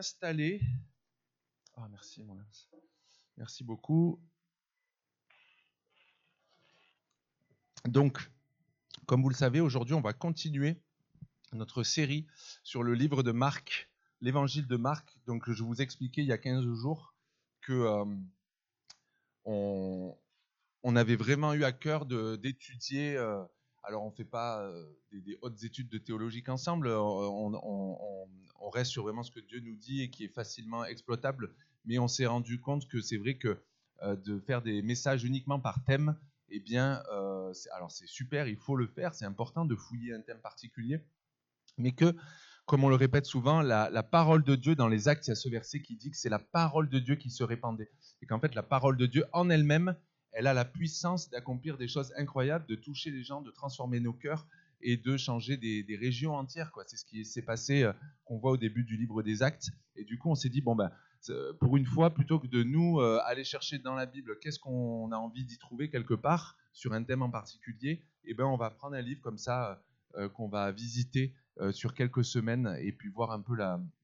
Installé. Ah, merci, mon lance. Merci beaucoup. Donc, comme vous le savez, aujourd'hui, on va continuer notre série sur le livre de Marc, l'évangile de Marc. Donc, je vous expliquais il y a 15 jours que on avait vraiment eu à cœur d'étudier. Alors, on ne fait pas des hautes études de théologie ensemble. On reste sur vraiment ce que Dieu nous dit et qui est facilement exploitable. Mais on s'est rendu compte que c'est vrai que de faire des messages uniquement par thème, eh bien, alors c'est super, il faut le faire, c'est important de fouiller un thème particulier, mais que, comme on le répète souvent, la parole de Dieu, dans les Actes, il y a ce verset qui dit que c'est la parole de Dieu qui se répandait, et qu'en fait, la parole de Dieu en elle-même, elle a la puissance d'accomplir des choses incroyables, de toucher les gens, de transformer nos cœurs, et de changer des régions entières, quoi. C'est ce qui s'est passé, qu'on voit au début du livre des Actes, et du coup, on s'est dit, bon ben, pour une fois, plutôt que de nous aller chercher dans la Bible qu'est-ce qu'on a envie d'y trouver quelque part sur un thème en particulier, eh ben on va prendre un livre comme ça qu'on va visiter sur quelques semaines et puis voir un peu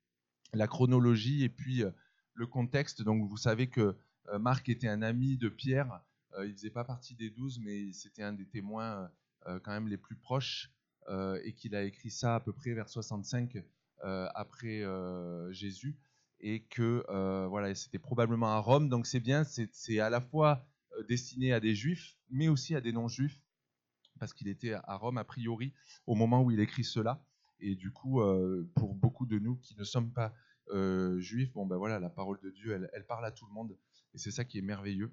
la chronologie et puis le contexte. Donc vous savez que Marc était un ami de Pierre, il faisait pas partie des 12, mais c'était un des témoins quand même les plus proches et qu'il a écrit ça à peu près vers 65 après Jésus. Et que voilà, c'était probablement à Rome, donc c'est bien, c'est à la fois destiné à des juifs, mais aussi à des non-juifs, parce qu'il était à Rome a priori au moment où il écrit cela, et du coup, pour beaucoup de nous qui ne sommes pas juifs, bon ben voilà, la parole de Dieu, elle parle à tout le monde, et c'est ça qui est merveilleux.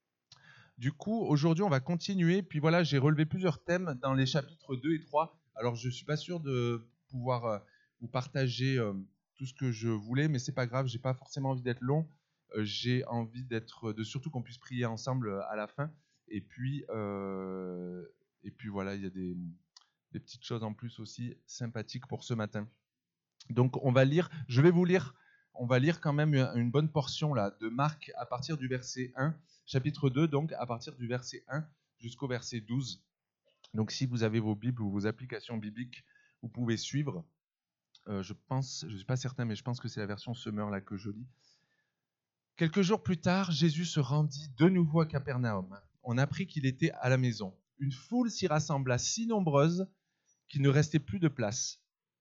Du coup, aujourd'hui, on va continuer, puis voilà, j'ai relevé plusieurs thèmes dans les chapitres 2 et 3, alors je suis pas sûr de pouvoir vous partager tout ce que je voulais, mais c'est pas grave, j'ai pas forcément envie d'être long, j'ai envie de surtout qu'on puisse prier ensemble à la fin, et puis voilà, il y a des petites choses en plus aussi sympathiques pour ce matin. Donc on va lire, on va lire quand même une bonne portion là de Marc à partir du verset 1, chapitre 2, donc à partir du verset 1 jusqu'au verset 12. Donc si vous avez vos Bibles ou vos applications bibliques, vous pouvez suivre. Je suis pas certain, mais je pense que c'est la version Semeur là que je lis. Quelques jours plus tard, Jésus se rendit de nouveau à Capernaum. On apprit qu'il était à la maison. Une foule s'y rassembla si nombreuse qu'il ne restait plus de place,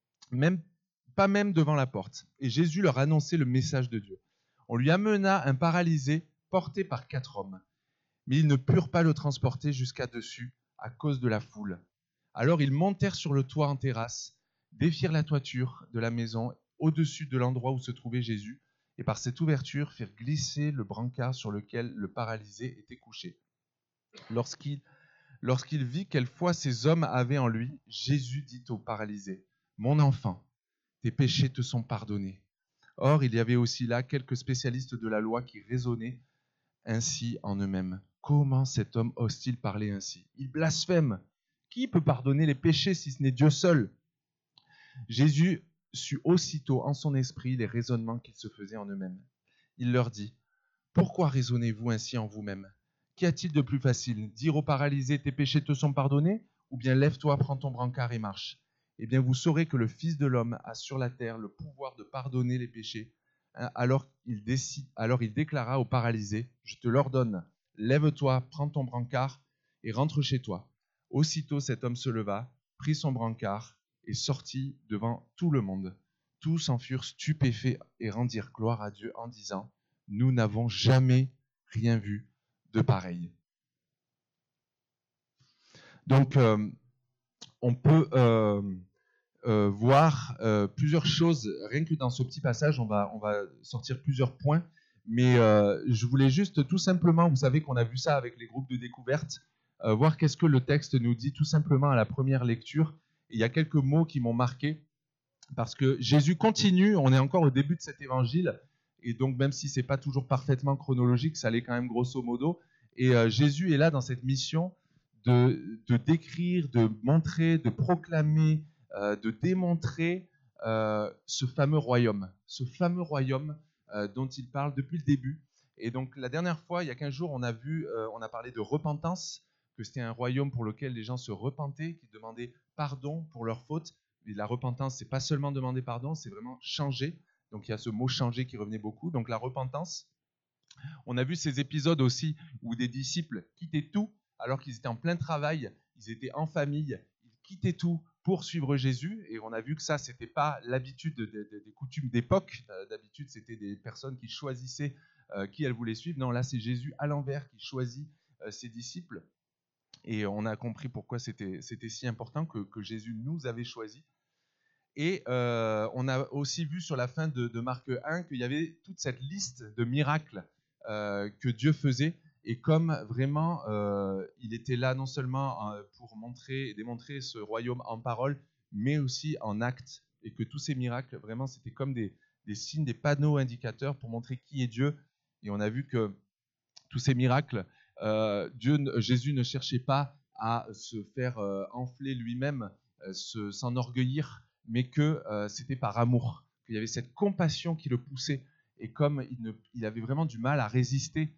pas même devant la porte. Et Jésus leur annonçait le message de Dieu. On lui amena un paralysé porté par 4 hommes, mais ils ne purent pas le transporter jusqu'à dessus à cause de la foule. Alors ils montèrent sur le toit en terrasse, défirent la toiture de la maison au-dessus de l'endroit où se trouvait Jésus, et par cette ouverture firent glisser le brancard sur lequel le paralysé était couché. Lorsqu'il vit quelle foi ces hommes avaient en lui, Jésus dit au paralysé, « Mon enfant, tes péchés te sont pardonnés. » Or, il y avait aussi là quelques spécialistes de la loi qui raisonnaient ainsi en eux-mêmes. Comment cet homme ose-t-il parler ainsi? Il blasphème. Qui peut pardonner les péchés si ce n'est Dieu seul? Jésus sut aussitôt en son esprit les raisonnements qu'ils se faisaient en eux-mêmes. Il leur dit, « Pourquoi raisonnez-vous ainsi en vous-mêmes? Qu'y a-t-il de plus facile? Dire au paralysé, tes péchés te sont pardonnés? Ou bien lève-toi, prends ton brancard et marche. Eh bien vous saurez que le Fils de l'homme a sur la terre le pouvoir de pardonner les péchés. » Alors il déclara au paralysé, « Je te l'ordonne, lève-toi, prends ton brancard et rentre chez toi. » Aussitôt cet homme se leva, prit son brancard et sortit devant tout le monde. Tous en furent stupéfaits et rendirent gloire à Dieu en disant, « Nous n'avons jamais rien vu de pareil. » Donc, on peut voir plusieurs choses, rien que dans ce petit passage, on va sortir plusieurs points, mais je voulais juste tout simplement, vous savez qu'on a vu ça avec les groupes de découverte, voir qu'est-ce que le texte nous dit tout simplement à la première lecture. Et il y a quelques mots qui m'ont marqué, parce que Jésus continue, on est encore au début de cet évangile, et donc même si c'est pas toujours parfaitement chronologique, ça l'est quand même grosso modo, et Jésus est là dans cette mission de décrire, de montrer, de proclamer, de démontrer ce fameux royaume dont il parle depuis le début. Et donc la dernière fois, il y a 15 jours, on a parlé de repentance, que c'était un royaume pour lequel les gens se repentaient, qui demandaient pardon pour leurs fautes. Et la repentance, c'est pas seulement demander pardon, c'est vraiment changer, Donc il y a ce mot changer qui revenait beaucoup. Donc la repentance. On a vu ces épisodes aussi où des disciples quittaient tout alors qu'ils étaient en plein travail, ils étaient en famille, ils quittaient tout pour suivre Jésus. Et on a vu que ça, ce n'était pas l'habitude des coutumes d'époque. D'habitude, c'était des personnes qui choisissaient qui elles voulaient suivre. Non, là, c'est Jésus à l'envers qui choisit ses disciples. Et on a compris pourquoi c'était si important que Jésus nous avait choisis. Et on a aussi vu sur la fin de Marc 1 qu'il y avait toute cette liste de miracles que Dieu faisait. Et comme vraiment, il était là non seulement pour montrer et démontrer ce royaume en parole, mais aussi en actes. Et que tous ces miracles, vraiment, c'était comme des signes, des panneaux indicateurs pour montrer qui est Dieu. Et on a vu que tous ces miracles, Jésus ne cherchait pas à se faire enfler lui-même, s'enorgueillir, mais que c'était par amour, qu'il y avait cette compassion qui le poussait. Et comme il avait vraiment du mal à résister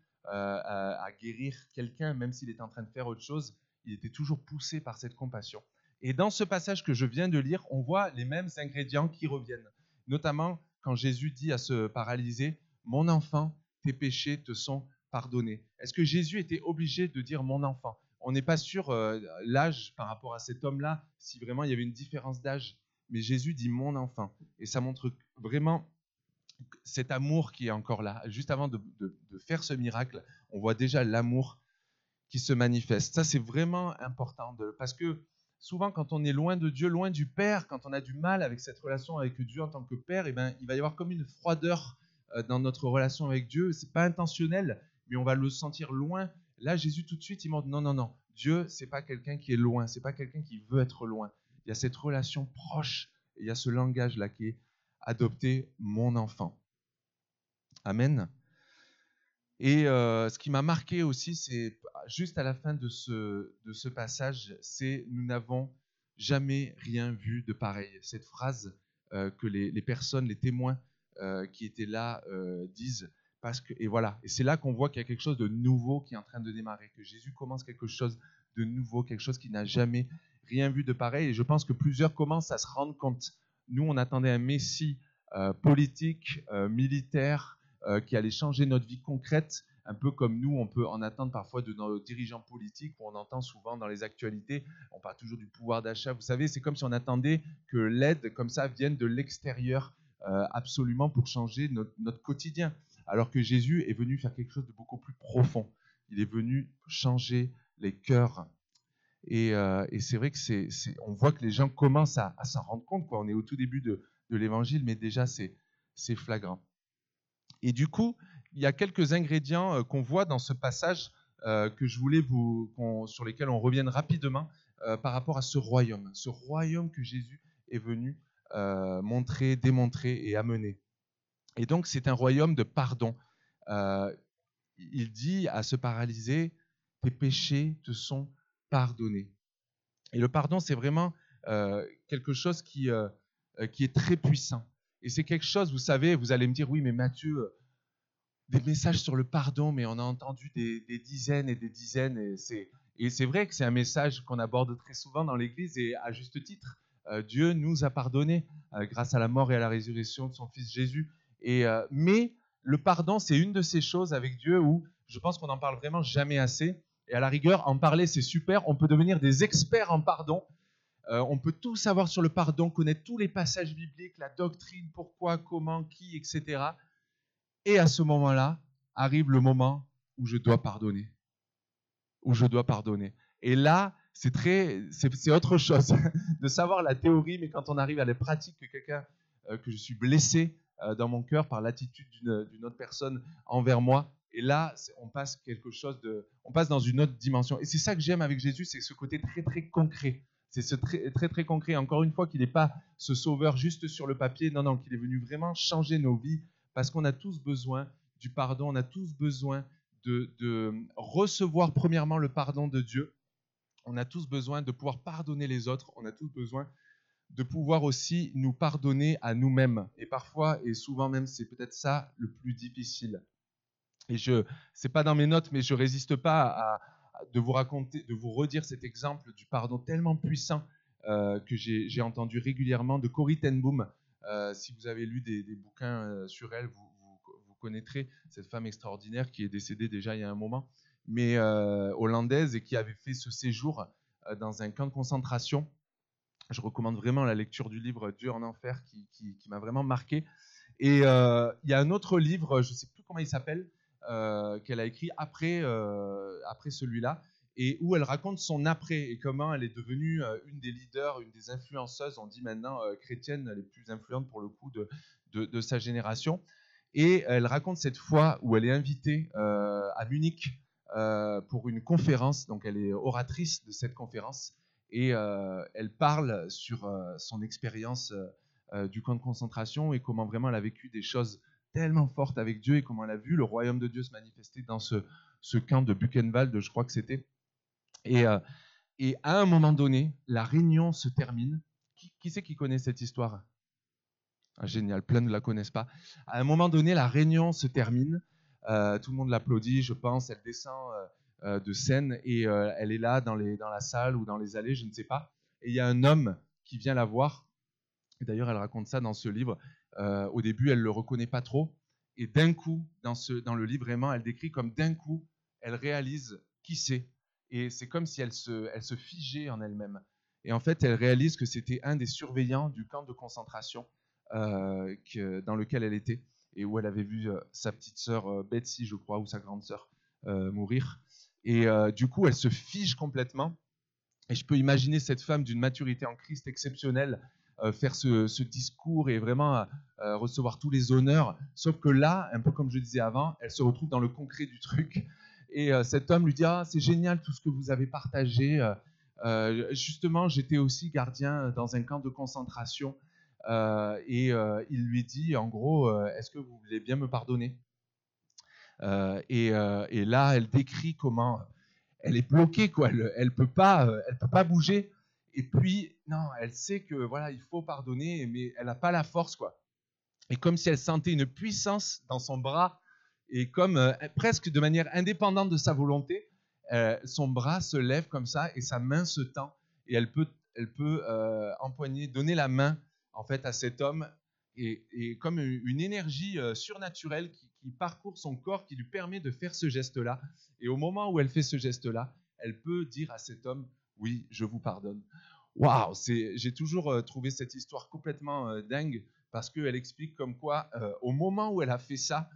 à guérir quelqu'un, même s'il était en train de faire autre chose, il était toujours poussé par cette compassion. Et dans ce passage que je viens de lire, on voit les mêmes ingrédients qui reviennent, notamment quand Jésus dit à ce paralysé, « Mon enfant, tes péchés te sont pardonnés ». Est-ce que Jésus était obligé de dire « mon enfant » ? On n'est pas sûr l'âge par rapport à cet homme-là, si vraiment il y avait une différence d'âge, mais Jésus dit « mon enfant ». Et ça montre vraiment cet amour qui est encore là. Juste avant de faire ce miracle, on voit déjà l'amour qui se manifeste. Ça, c'est vraiment important, parce que souvent, quand on est loin de Dieu, loin du Père, quand on a du mal avec cette relation avec Dieu en tant que Père, eh ben, il va y avoir comme une froideur dans notre relation avec Dieu. C'est pas intentionnel, mais on va le sentir loin. Là, Jésus, tout de suite, il montre non. Dieu, c'est pas quelqu'un qui est loin, c'est pas quelqu'un qui veut être loin. Il y a cette relation proche, et il y a ce langage-là qui est adopté, mon enfant. Amen. Et ce qui m'a marqué aussi, c'est juste à la fin de ce passage, c'est « nous n'avons jamais rien vu de pareil ». Cette phrase que les personnes, les témoins qui étaient là disent. Et voilà, et c'est là qu'on voit qu'il y a quelque chose de nouveau qui est en train de démarrer, que Jésus commence quelque chose de nouveau, quelque chose qui n'a jamais rien vu de pareil. Et je pense que plusieurs commencent à se rendre compte. Nous, on attendait un Messie politique, militaire, qui allait changer notre vie concrète, un peu comme nous, on peut en attendre parfois de nos dirigeants politiques, où on entend souvent dans les actualités, on parle toujours du pouvoir d'achat. Vous savez, c'est comme si on attendait que l'aide comme ça vienne de l'extérieur absolument pour changer notre quotidien. Alors que Jésus est venu faire quelque chose de beaucoup plus profond. Il est venu changer les cœurs. Et c'est vrai que on voit que les gens commencent à s'en rendre compte, quoi. On est au tout début de l'évangile, mais déjà c'est flagrant. Et du coup, il y a quelques ingrédients qu'on voit dans ce passage que je voulais sur lesquels on revienne rapidement par rapport à ce royaume que Jésus est venu montrer, démontrer et amener. Et donc, c'est un royaume de pardon. Il dit à ce paralysé, « Tes péchés te sont pardonnés ». Et le pardon, c'est vraiment quelque chose qui est très puissant. Et c'est quelque chose, vous savez, vous allez me dire, oui, mais Matthieu, des messages sur le pardon, mais on a entendu des dizaines et des dizaines. Et c'est vrai que c'est un message qu'on aborde très souvent dans l'Église, et à juste titre. Dieu nous a pardonné grâce à la mort et à la résurrection de son Fils Jésus. Mais le pardon, c'est une de ces choses avec Dieu où je pense qu'on n'en parle vraiment jamais assez. Et à la rigueur, en parler, c'est super. On peut devenir des experts en pardon. On peut tout savoir sur le pardon, connaître tous les passages bibliques, la doctrine, pourquoi, comment, qui, etc. Et à ce moment-là, arrive le moment où je dois pardonner. Et là, c'est autre chose de savoir la théorie, mais quand on arrive à la pratique, que je suis blessé dans mon cœur par l'attitude d'une autre personne envers moi, et là, on passe dans une autre dimension. Et c'est ça que j'aime avec Jésus, c'est ce côté très très concret. C'est ce très très très concret. Encore une fois, qu'il n'est pas ce sauveur juste sur le papier, non, qu'il est venu vraiment changer nos vies, parce qu'on a tous besoin du pardon, on a tous besoin de recevoir premièrement le pardon de Dieu. On a tous besoin de pouvoir pardonner les autres. On a tous besoin de pouvoir aussi nous pardonner à nous-mêmes. Et parfois, et souvent même, c'est peut-être ça le plus difficile. Et c'est pas dans mes notes, mais je résiste pas de vous raconter, de vous redire cet exemple du pardon tellement puissant que j'ai entendu régulièrement de Corrie ten Boom. Si vous avez lu des bouquins sur elle, vous connaîtrez cette femme extraordinaire qui est décédée déjà il y a un moment, mais hollandaise, et qui avait fait ce séjour dans un camp de concentration. Je recommande vraiment la lecture du livre Dieu en enfer qui m'a vraiment marqué. Et il y a un autre livre, je ne sais plus comment il s'appelle, qu'elle a écrit après celui-là, et où elle raconte son après et comment elle est devenue une des leaders, une des influenceuses, on dit maintenant chrétiennes, les plus influentes pour le coup de sa génération. Et elle raconte cette fois où elle est invitée à Munich pour une conférence, donc elle est oratrice de cette conférence, et elle parle sur son expérience du camp de concentration et comment vraiment elle a vécu des choses tellement fortes avec Dieu et comment elle a vu le royaume de Dieu se manifester dans ce camp de Buchenwald, je crois que c'était. Et à un moment donné, la réunion se termine. Qui c'est qui connaît cette histoire? Génial, plein ne la connaissent pas. À un moment donné, la réunion se termine. Tout le monde l'applaudit, je pense. Elle descend de scène et elle est là dans la salle ou dans les allées, je ne sais pas. Et il y a un homme qui vient la voir. Et d'ailleurs, elle raconte ça dans ce livre. Au début, elle ne le reconnaît pas trop. Et d'un coup, dans le livre, vraiment, elle décrit comme d'un coup, elle réalise qui c'est. Et c'est comme si elle se figeait en elle-même. Et en fait, elle réalise que c'était un des surveillants du camp de concentration dans lequel elle était et où elle avait vu sa petite sœur Betsy, je crois, ou sa grande sœur mourir. Et du coup, elle se fige complètement. Et je peux imaginer cette femme d'une maturité en Christ exceptionnelle faire ce discours et vraiment recevoir tous les honneurs. Sauf que là, un peu comme je disais avant, elle se retrouve dans le concret du truc. Et cet homme lui dit « Ah, c'est génial tout ce que vous avez partagé. Justement, j'étais aussi gardien dans un camp de concentration. » Et il lui dit, en gros, est-ce que vous voulez bien me pardonner? Et là, elle décrit comment elle est bloquée, quoi. Elle peut pas bouger. Et puis, non, elle sait que voilà, il faut pardonner, mais elle n'a pas la force, quoi. Et comme si elle sentait une puissance dans son bras, et comme presque de manière indépendante de sa volonté, son bras se lève comme ça et sa main se tend et elle peut empoigner, donner la main en fait à cet homme et comme une énergie surnaturelle qui parcourt son corps, qui lui permet de faire ce geste-là. Et au moment où elle fait ce geste-là, elle peut dire à cet homme, oui, je vous pardonne. Waouh, j'ai toujours trouvé cette histoire complètement dingue parce qu'elle explique comme quoi, au moment où elle a fait ça,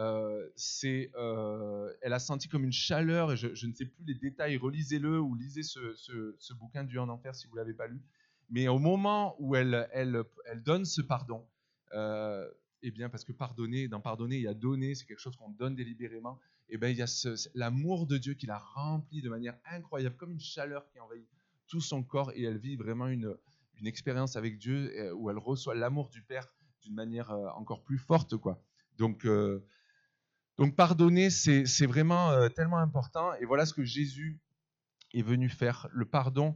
elle a senti comme une chaleur, et je ne sais plus les détails, relisez-le ou lisez ce bouquin Dieu en enfer si vous ne l'avez pas lu. Mais au moment où elle donne ce pardon, eh bien, parce que dans pardonner, il y a donner, c'est quelque chose qu'on donne délibérément, et bien, il y a l'amour de Dieu qui la remplit de manière incroyable, comme une chaleur qui envahit tout son corps, et elle vit vraiment une expérience avec Dieu où elle reçoit l'amour du Père d'une manière encore plus forte, quoi. Donc pardonner, c'est vraiment tellement important. Et voilà ce que Jésus est venu faire. Le pardon,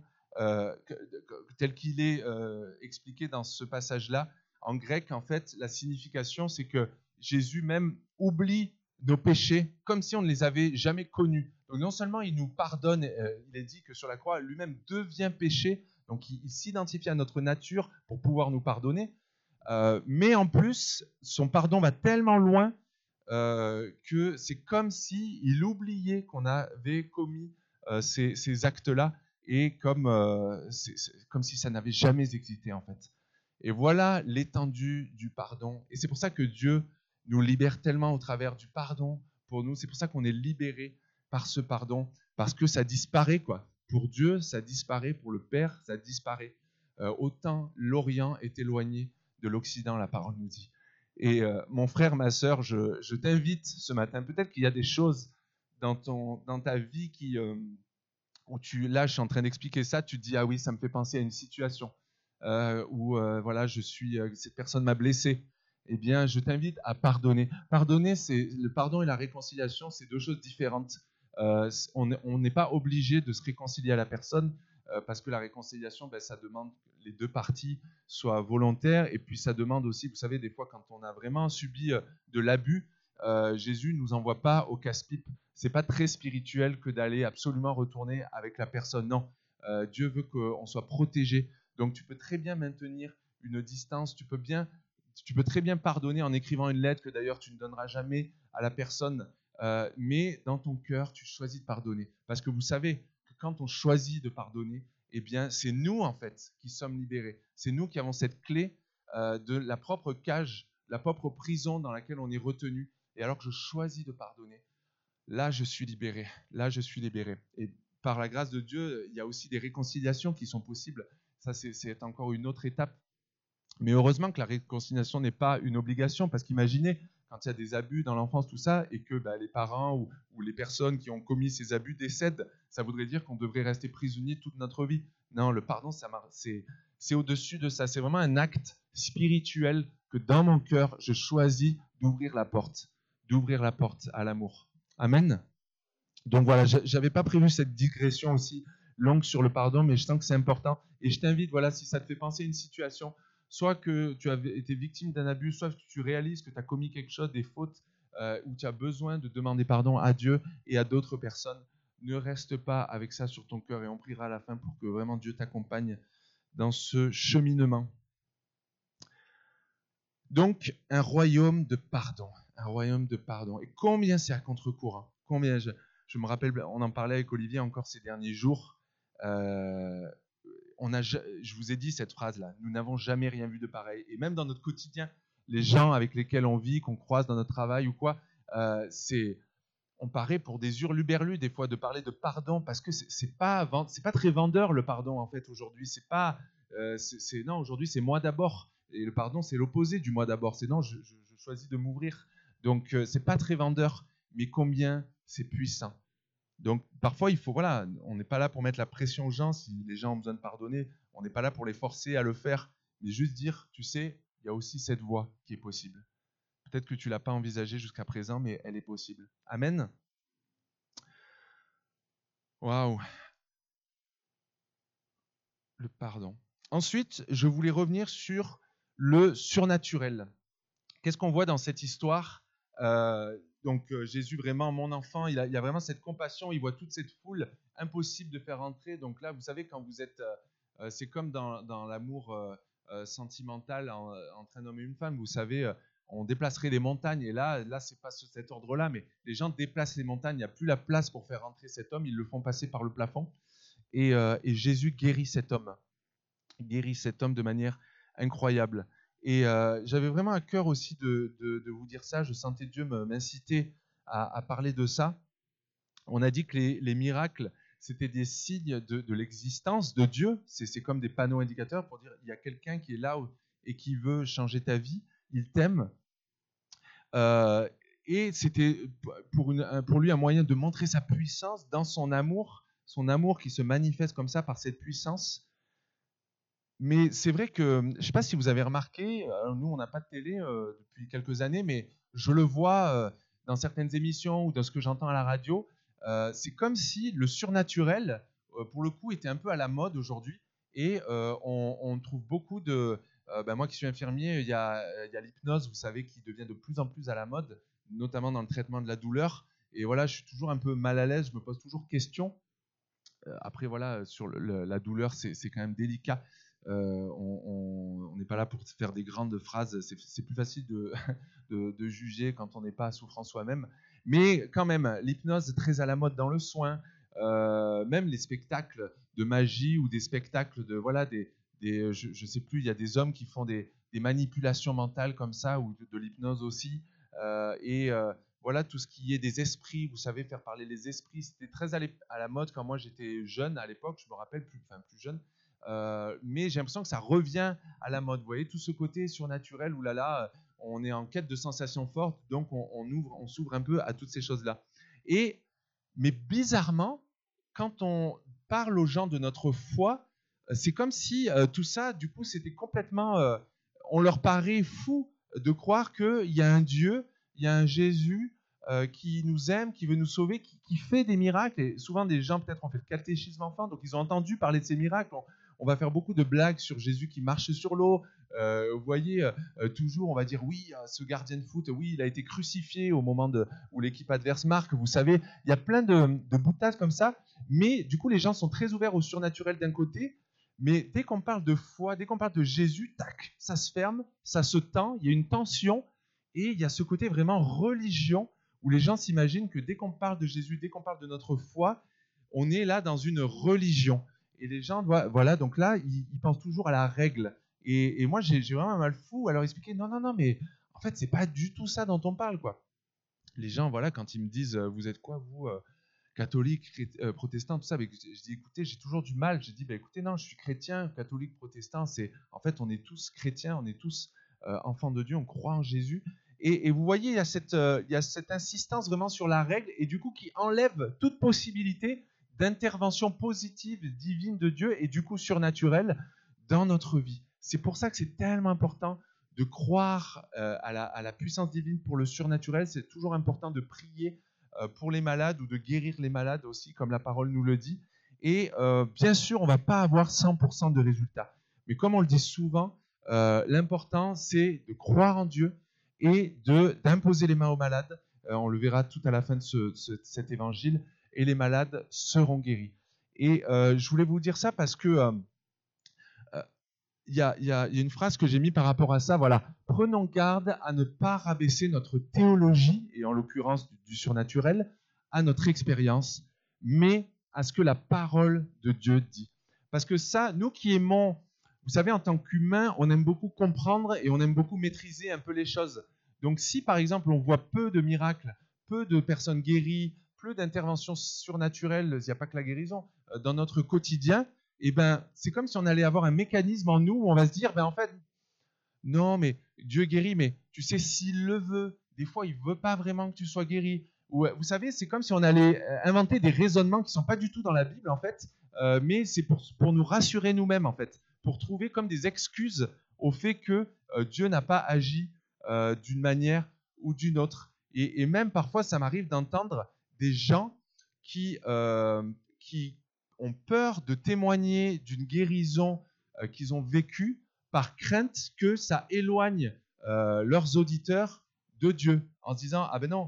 tel qu'il est expliqué dans ce passage-là, en grec, en fait, la signification, c'est que Jésus même oublie nos péchés comme si on ne les avait jamais connus. Donc non seulement il nous pardonne, il est dit que sur la croix, lui-même devient péché, donc il s'identifie à notre nature pour pouvoir nous pardonner, mais en plus, son pardon va tellement loin que c'est comme s'il oubliait qu'on avait commis ces actes-là et comme si ça n'avait jamais existé en fait. Et voilà l'étendue du pardon. Et c'est pour ça que Dieu nous libère tellement au travers du pardon pour nous. C'est pour ça qu'on est libéré par ce pardon, parce que ça disparaît, quoi. Pour Dieu, ça disparaît. Pour le Père, ça disparaît. Autant l'Orient est éloigné de l'Occident, la parole nous dit. Et mon frère, ma sœur, je t'invite ce matin. Peut-être qu'il y a des choses dans ta vie où là, je suis en train d'expliquer ça, tu te dis, ah oui, ça me fait penser à une situation où voilà, cette personne m'a blessé. Eh bien, je t'invite à pardonner. Pardonner, le pardon et la réconciliation, c'est deux choses différentes. On n'est pas obligé de se réconcilier à la personne parce que la réconciliation, ça demande que les deux parties soient volontaires et puis ça demande aussi, vous savez, des fois quand on a vraiment subi de l'abus, Jésus ne nous envoie pas au casse-pipe. C'est pas très spirituel que d'aller absolument retourner avec la personne. Non, Dieu veut qu'on soit protégé. Donc tu peux très bien maintenir une distance. Tu peux très bien pardonner en écrivant une lettre que d'ailleurs tu ne donneras jamais à la personne, mais dans ton cœur, tu choisis de pardonner. Parce que vous savez que quand on choisit de pardonner, eh bien, c'est nous en fait qui sommes libérés. C'est nous qui avons cette clé de la propre cage, la propre prison dans laquelle on est retenu. Et alors que je choisis de pardonner, là je suis libéré. Là je suis libéré. Et par la grâce de Dieu, il y a aussi des réconciliations qui sont possibles. Ça, c'est encore une autre étape. Mais heureusement que la réconciliation n'est pas une obligation, parce qu'imaginez, quand il y a des abus dans l'enfance, tout ça, et que les parents ou les personnes qui ont commis ces abus décèdent, ça voudrait dire qu'on devrait rester prisonnier toute notre vie. Non, le pardon, c'est au-dessus de ça. C'est vraiment un acte spirituel que dans mon cœur, je choisis d'ouvrir la porte à l'amour. Amen. Donc voilà, je n'avais pas prévu cette digression aussi longue sur le pardon, mais je sens que c'est important. Et je t'invite, voilà, si ça te fait penser à une situation, soit que tu as été victime d'un abus, soit que tu réalises que tu as commis quelque chose, des fautes, où tu as besoin de demander pardon à Dieu et à d'autres personnes. Ne reste pas avec ça sur ton cœur et on priera à la fin pour que vraiment Dieu t'accompagne dans ce cheminement. Donc, un royaume de pardon. Un royaume de pardon. Et combien c'est à contre-courant? Combien je me rappelle, on en parlait avec Olivier encore ces derniers jours. Je vous ai dit cette phrase-là. Nous n'avons jamais rien vu de pareil. Et même dans notre quotidien, les gens avec lesquels on vit, qu'on croise dans notre travail ou quoi, on paraît pour des hurluberlus des fois de parler de pardon parce que c'est pas très vendeur le pardon en fait aujourd'hui. Non, aujourd'hui c'est moi d'abord. Et le pardon, c'est l'opposé du moi d'abord. C'est non, je choisis de m'ouvrir. Donc, c'est pas très vendeur, mais combien c'est puissant. Donc, parfois, on n'est pas là pour mettre la pression aux gens. Si les gens ont besoin de pardonner, on n'est pas là pour les forcer à le faire. Mais juste dire, tu sais, il y a aussi cette voie qui est possible. Peut-être que tu ne l'as pas envisagée jusqu'à présent, mais elle est possible. Amen. Waouh. Le pardon. Ensuite, je voulais revenir sur le surnaturel. Qu'est-ce qu'on voit dans cette histoire? Jésus, vraiment, mon enfant, il y a vraiment cette compassion, il voit toute cette foule impossible de faire entrer. Donc là, vous savez, quand vous êtes... c'est comme dans l'amour sentimental entre un homme et une femme, vous savez, on déplacerait les montagnes, et là c'est pas cet ordre-là, mais les gens déplacent les montagnes, il n'y a plus la place pour faire entrer cet homme, ils le font passer par le plafond. Et Jésus guérit cet homme. Il guérit cet homme de manière incroyable. Et j'avais vraiment à cœur aussi de vous dire ça. Je sentais Dieu m'inciter à parler de ça. On a dit que les miracles, c'était des signes de l'existence de Dieu. C'est comme des panneaux indicateurs pour dire il y a quelqu'un qui est là et qui veut changer ta vie. Il t'aime. Et c'était pour lui un moyen de montrer sa puissance dans son amour qui se manifeste comme ça par cette puissance. Mais c'est vrai que, je ne sais pas si vous avez remarqué, nous on n'a pas de télé depuis quelques années, mais je le vois dans certaines émissions ou dans ce que j'entends à la radio, c'est comme si le surnaturel, pour le coup, était un peu à la mode aujourd'hui. Et on trouve beaucoup de... moi qui suis infirmier, il y a l'hypnose, vous savez, qui devient de plus en plus à la mode, notamment dans le traitement de la douleur. Et voilà, je suis toujours un peu mal à l'aise, je me pose toujours question. Après, voilà, sur la douleur, c'est quand même délicat. On n'est pas là pour faire des grandes phrases. C'est plus facile de juger quand on n'est pas souffrant soi-même. Mais quand même, l'hypnose est très à la mode dans le soin. Même les spectacles de magie ou des spectacles de je sais plus. Il y a des hommes qui font des manipulations mentales comme ça ou de l'hypnose aussi. Voilà, tout ce qui est des esprits, vous savez, faire parler les esprits, c'était très à la mode quand moi j'étais jeune à l'époque, je me rappelle plus jeune, mais j'ai l'impression que ça revient à la mode. Vous voyez, tout ce côté surnaturel, où là, on est en quête de sensations fortes, donc on s'ouvre un peu à toutes ces choses-là. Mais bizarrement, quand on parle aux gens de notre foi, c'est comme si tout ça, du coup, c'était complètement... on leur paraît fou de croire qu'il y a un Dieu, il y a un Jésus qui nous aime, qui veut nous sauver, qui fait des miracles. Et souvent, des gens peut-être ont fait le catéchisme enfant, donc ils ont entendu parler de ces miracles. On va faire beaucoup de blagues sur Jésus qui marche sur l'eau. Vous voyez, toujours, on va dire, oui, ce gardien de foot, oui, il a été crucifié au moment où l'équipe adverse marque. Vous savez, il y a plein de boutades comme ça. Mais du coup, les gens sont très ouverts au surnaturel d'un côté, Mais dès qu'on parle de foi, dès qu'on parle de Jésus, tac, ça se ferme, ça se tend, il y a une tension, et il y a ce côté vraiment religion, où les gens s'imaginent que dès qu'on parle de Jésus, dès qu'on parle de notre foi, on est là dans une religion. Et les gens, voilà, donc là, ils pensent toujours à la règle. Et moi, j'ai vraiment un mal fou à leur expliquer, non, non, non, mais en fait, c'est pas du tout ça dont on parle, quoi. Les gens, voilà, quand ils me disent, vous êtes quoi, vous catholique, protestant, tout ça, mais je dis, écoutez, j'ai toujours du mal. J'ai dit, écoutez, non, je suis chrétien, catholique, protestant, en fait, on est tous chrétiens, on est tous enfants de Dieu, on croit en Jésus. Et vous voyez, il y a cette insistance vraiment sur la règle, et du coup, qui enlève toute possibilité d'intervention positive, divine de Dieu, et du coup surnaturelle dans notre vie. C'est pour ça que c'est tellement important de croire à la puissance divine pour le surnaturel. C'est toujours important de prier pour les malades ou de guérir les malades aussi, comme la parole nous le dit. Et bien sûr, on ne va pas avoir 100% de résultats. Mais comme on le dit souvent, l'important, c'est de croire en Dieu et d'imposer les mains aux malades. On le verra tout à la fin de cet évangile. Et les malades seront guéris. Et je voulais vous dire ça parce que il y a une phrase que j'ai mise par rapport à ça. Voilà, prenons garde à ne pas rabaisser notre théologie, et en l'occurrence du surnaturel, à notre expérience, mais à ce que la parole de Dieu dit. Parce que ça, nous qui aimons, vous savez, en tant qu'humains, on aime beaucoup comprendre et on aime beaucoup maîtriser un peu les choses. Donc si, par exemple, on voit peu de miracles, peu de personnes guéries, peu d'interventions surnaturelles, il n'y a pas que la guérison, dans notre quotidien, eh ben, c'est comme si on allait avoir un mécanisme en nous où on va se dire, en fait, non, mais Dieu guérit, mais tu sais, s'il le veut, des fois, il ne veut pas vraiment que tu sois guéri. Ou, vous savez, c'est comme si on allait inventer des raisonnements qui ne sont pas du tout dans la Bible, en fait, mais c'est pour nous rassurer nous-mêmes, en fait, pour trouver comme des excuses au fait que Dieu n'a pas agi d'une manière ou d'une autre. Et même parfois, ça m'arrive d'entendre des gens qui ont peur de témoigner d'une guérison qu'ils ont vécue par crainte que ça éloigne leurs auditeurs de Dieu, en se disant, ah ben non,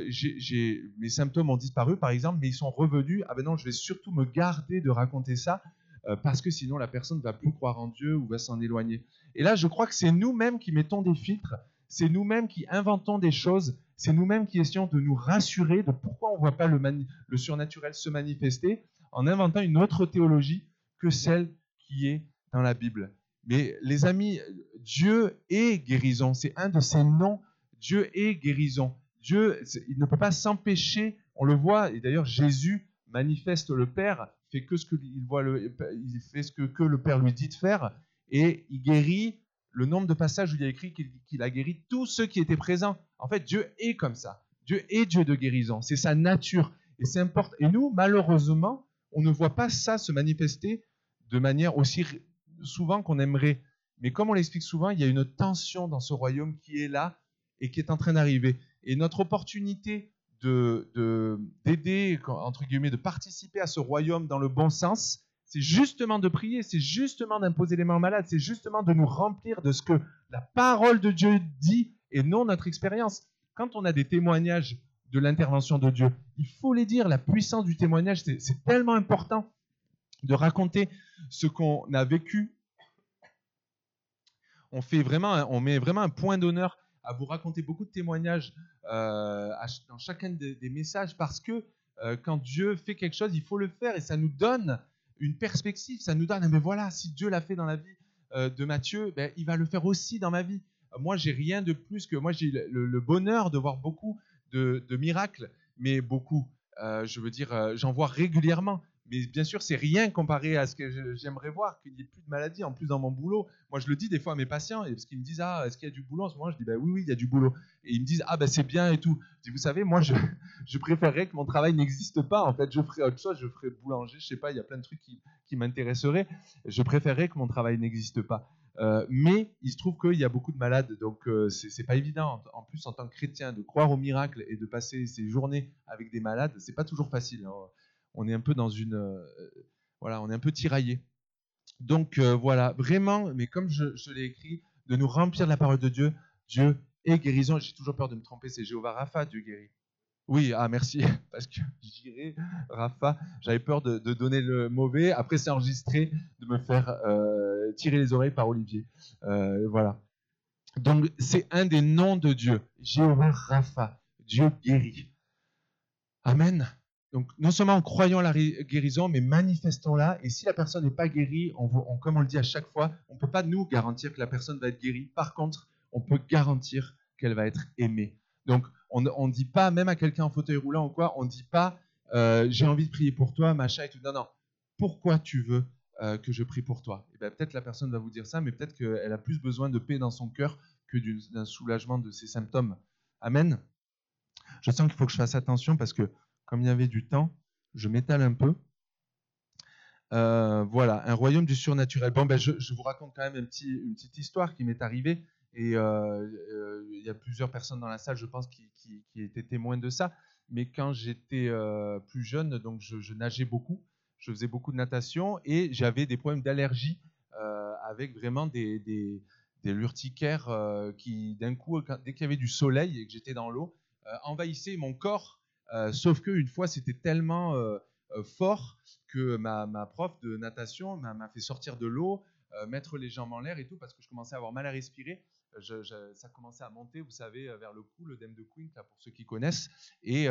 mes symptômes ont disparu par exemple, mais ils sont revenus, ah ben non, je vais surtout me garder de raconter ça, parce que sinon la personne ne va plus croire en Dieu ou va s'en éloigner. Et là, je crois que c'est nous-mêmes qui mettons des filtres, c'est nous-mêmes qui inventons des choses, c'est nous-mêmes qui essayons de nous rassurer de pourquoi on ne voit pas le surnaturel se manifester, en inventant une autre théologie que celle qui est dans la Bible. Mais les amis, Dieu est guérison, c'est un de ses noms. Dieu est guérison. Dieu, il ne peut pas s'empêcher, on le voit, et d'ailleurs Jésus manifeste le Père, fait que ce que il fait ce que le Père lui dit de faire, et il guérit. Le nombre de passages où il y a écrit qu'il a guéri tous ceux qui étaient présents. En fait, Dieu est comme ça. Dieu est Dieu de guérison. C'est sa nature. Et c'est important. Et nous, malheureusement, on ne voit pas ça se manifester de manière aussi souvent qu'on aimerait. Mais comme on l'explique souvent, il y a une tension dans ce royaume qui est là et qui est en train d'arriver. Et notre opportunité d'aider, entre guillemets, de participer à ce royaume dans le bon sens, c'est justement de prier, c'est justement d'imposer les mains aux malades, c'est justement de nous remplir de ce que la parole de Dieu dit et non notre expérience. Quand on a des témoignages de l'intervention de Dieu, il faut les dire, la puissance du témoignage, c'est tellement important de raconter ce qu'on a vécu. On met vraiment un point d'honneur à vous raconter beaucoup de témoignages dans chacun des messages, parce que quand Dieu fait quelque chose, il faut le faire, et ça nous donne une perspective, ça nous donne, mais voilà, si Dieu l'a fait dans la vie de Matthieu, il va le faire aussi dans ma vie. Moi, j'ai rien de plus que, moi j'ai le bonheur de voir beaucoup de miracles, mais beaucoup, j'en vois régulièrement. Mais bien sûr, c'est rien comparé à ce que j'aimerais voir, qu'il n'y ait plus de maladies. En plus, dans mon boulot, moi, je le dis des fois à mes patients, parce qu'ils me disent, ah, est-ce qu'il y a du boulot en ce moment? Je dis, oui, il y a du boulot. Et ils me disent, ah, c'est bien et tout. Je dis, vous savez, moi, je préférerais que mon travail n'existe pas. En fait, je ferais autre chose, je ferais boulanger, je sais pas, il y a plein de trucs qui m'intéresseraient. Je préférerais que mon travail n'existe pas. Mais il se trouve qu'il y a beaucoup de malades, donc c'est pas évident. En plus, en tant que chrétien, de croire au miracle et de passer ses journées avec des malades, c'est pas toujours facile, hein. On est un peu dans on est un peu tiraillé. Donc voilà, vraiment, mais comme je l'ai écrit, de nous remplir de la parole de Dieu. Dieu est guérison. J'ai toujours peur de me tromper, c'est Jéhovah Rapha, Dieu guérit. Oui, ah merci, parce que j'irai, Rafa, j'avais peur de donner le mauvais. Après, c'est enregistré, de me faire tirer les oreilles par Olivier. Voilà. Donc, c'est un des noms de Dieu. Jéhovah Rapha, Dieu guérit. Amen. Donc, non seulement en croyant la guérison, mais manifestons-la. Et si la personne n'est pas guérie, comme on le dit à chaque fois, on ne peut pas nous garantir que la personne va être guérie. Par contre, on peut garantir qu'elle va être aimée. Donc, on ne dit pas, même à quelqu'un en fauteuil roulant ou quoi, on ne dit pas j'ai envie de prier pour toi, machin et tout. Non, non. Pourquoi tu veux que je prie pour toi? Et ben, peut-être la personne va vous dire ça, mais peut-être qu'elle a plus besoin de paix dans son cœur que d'un soulagement de ses symptômes. Amen. Je sens qu'il faut que je fasse attention parce que, comme il y avait du temps, je m'étale un peu. Voilà, un royaume du surnaturel. Bon, ben, je vous raconte quand même une petite histoire qui m'est arrivée. Et il y a plusieurs personnes dans la salle, je pense, qui étaient témoins de ça. Mais quand j'étais plus jeune, donc je nageais beaucoup, je faisais beaucoup de natation et j'avais des problèmes d'allergie avec vraiment des l'urticaire qui, d'un coup, dès qu'il y avait du soleil et que j'étais dans l'eau, envahissait mon corps. Sauf qu'une fois, c'était tellement fort que ma prof de natation m'a fait sortir de l'eau, mettre les jambes en l'air et tout, parce que je commençais à avoir mal à respirer. Ça commençait à monter, vous savez, vers le cou, le Dame de Queen, là, pour ceux qui connaissent. Et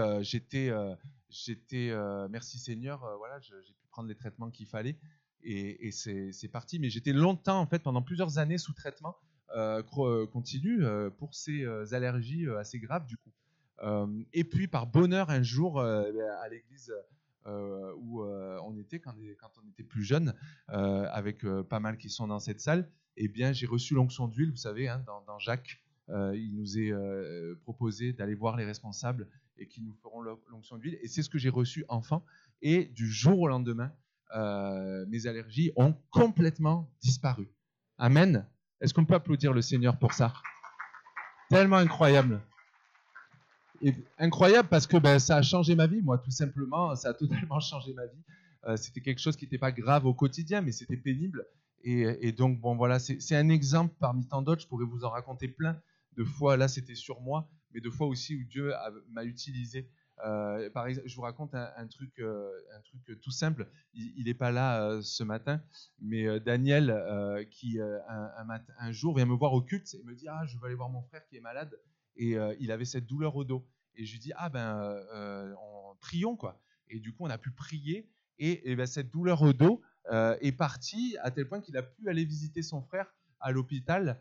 merci Seigneur, voilà, j'ai pu prendre les traitements qu'il fallait. Et c'est parti. Mais j'étais longtemps, en fait, pendant plusieurs années sous traitement continu pour ces allergies assez graves, du coup. Et puis, par bonheur, un jour, à l'église où on était quand on était plus jeune, avec pas mal qui sont dans cette salle, eh bien, j'ai reçu l'onction d'huile, vous savez, hein, dans Jacques, il nous est proposé d'aller voir les responsables et qu'ils nous feront l'onction d'huile. Et c'est ce que j'ai reçu enfant. Et du jour au lendemain, mes allergies ont complètement disparu. Amen. Est-ce qu'on peut applaudir le Seigneur pour ça? Tellement incroyable. Et incroyable parce que ça a changé ma vie, moi, tout simplement. Ça a totalement changé ma vie. C'était quelque chose qui n'était pas grave au quotidien, mais c'était pénible. Et donc, bon, voilà, c'est un exemple parmi tant d'autres. Je pourrais vous en raconter plein de fois. Là, c'était sur moi, mais de fois aussi où Dieu m'a utilisé. Par exemple, je vous raconte un truc tout simple. Il n'est pas là ce matin, mais Daniel, qui un jour vient me voir au culte et me dit ah, je veux aller voir mon frère qui est malade. Et il avait cette douleur au dos. Et je lui dis ah prions quoi. Et du coup on a pu prier et cette douleur au dos est partie à tel point qu'il a pu aller visiter son frère à l'hôpital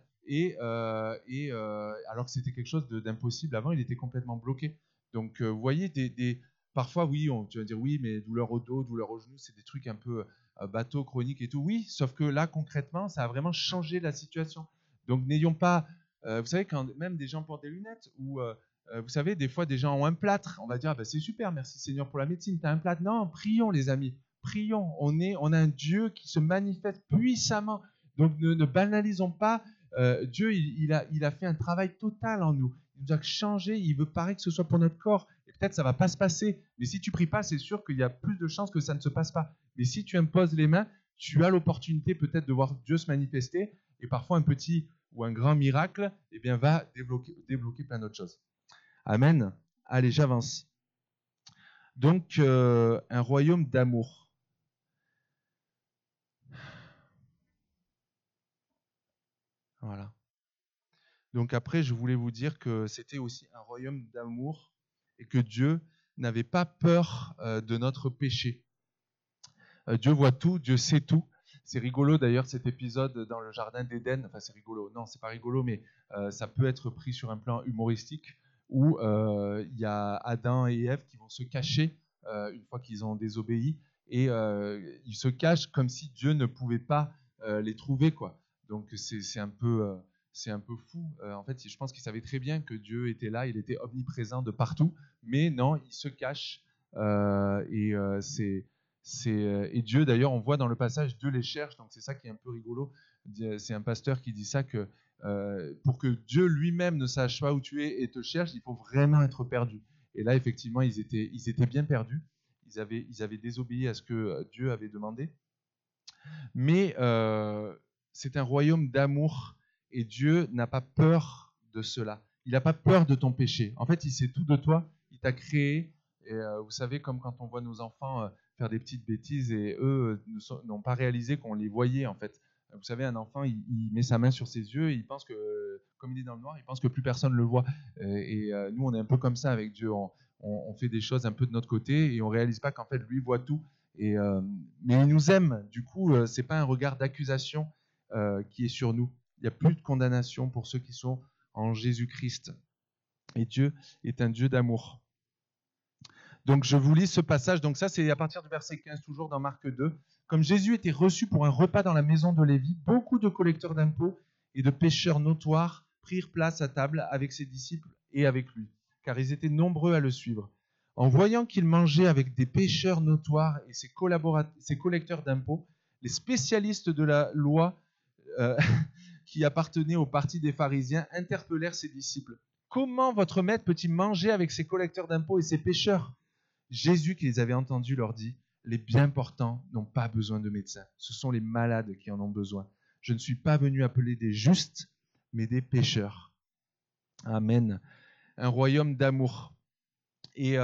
alors que c'était quelque chose d'impossible avant, il était complètement bloqué. Donc vous voyez parfois oui, tu vas dire oui mais douleur au dos, douleur au genou, c'est des trucs un peu bateau chronique et tout. Oui, sauf que là concrètement ça a vraiment changé la situation. Donc n'ayons pas vous savez, quand même des gens portent des lunettes, ou vous savez, des fois des gens ont un plâtre, on va dire, ah, c'est super, merci Seigneur pour la médecine, tu as un plâtre. Non, prions les amis, prions. On a un Dieu qui se manifeste puissamment. Donc ne banalisons pas. Dieu, il a fait un travail total en nous. Il nous a changé, il veut pareil que ce soit pour notre corps. Et peut-être ça ne va pas se passer, mais si tu pries pas, c'est sûr qu'il y a plus de chances que ça ne se passe pas. Mais si tu imposes les mains, tu as l'opportunité peut-être de voir Dieu se manifester, et parfois un petit ou un grand miracle, eh bien, va débloquer plein d'autres choses. Amen. Allez, j'avance. Donc, un royaume d'amour. Voilà. Donc après, je voulais vous dire que c'était aussi un royaume d'amour et que Dieu n'avait pas peur de notre péché. Dieu voit tout, Dieu sait tout. C'est rigolo d'ailleurs cet épisode dans le jardin d'Éden. Enfin, c'est rigolo. Non, c'est pas rigolo, mais ça peut être pris sur un plan humoristique où il y a Adam et Ève qui vont se cacher une fois qu'ils ont désobéi et ils se cachent comme si Dieu ne pouvait pas les trouver, quoi. Donc c'est un peu fou. En fait, je pense qu'ils savaient très bien que Dieu était là, il était omniprésent de partout, mais non, il se cache et Dieu, d'ailleurs, on voit dans le passage, Dieu les cherche, donc c'est ça qui est un peu rigolo. C'est un pasteur qui dit ça, que pour que Dieu lui-même ne sache pas où tu es et te cherche, il faut vraiment être perdu. Et là, effectivement, ils étaient bien perdus. Ils avaient désobéi à ce que Dieu avait demandé. Mais c'est un royaume d'amour et Dieu n'a pas peur de cela. Il n'a pas peur de ton péché. En fait, il sait tout de toi. Il t'a créé. Et vous savez, comme quand on voit nos enfants faire des petites bêtises et eux n'ont pas réalisé qu'on les voyait en fait. Vous savez, un enfant, il met sa main sur ses yeux et il pense que, comme il est dans le noir, il pense que plus personne ne le voit. Et nous, on est un peu comme ça avec Dieu. On fait des choses un peu de notre côté et on réalise pas qu'en fait, lui voit tout. Mais il nous aime. Du coup, c'est pas un regard d'accusation qui est sur nous. Il n'y a plus de condamnation pour ceux qui sont en Jésus-Christ. Et Dieu est un Dieu d'amour. Donc je vous lis ce passage. Donc ça, c'est à partir du verset 15, toujours dans Marc 2. Comme Jésus était reçu pour un repas dans la maison de Lévi, beaucoup de collecteurs d'impôts et de pécheurs notoires prirent place à table avec ses disciples et avec lui, car ils étaient nombreux à le suivre. En voyant qu'il mangeait avec des pécheurs notoires et ses collecteurs d'impôts, les spécialistes de la loi qui appartenaient au parti des pharisiens interpellèrent ses disciples. « Comment votre maître peut-il manger avec ses collecteurs d'impôts et ses pécheurs ?» Jésus, qui les avait entendus, leur dit « Les bien portants n'ont pas besoin de médecins, ce sont les malades qui en ont besoin. Je ne suis pas venu appeler des justes, mais des pécheurs. » Amen. Un royaume d'amour. Et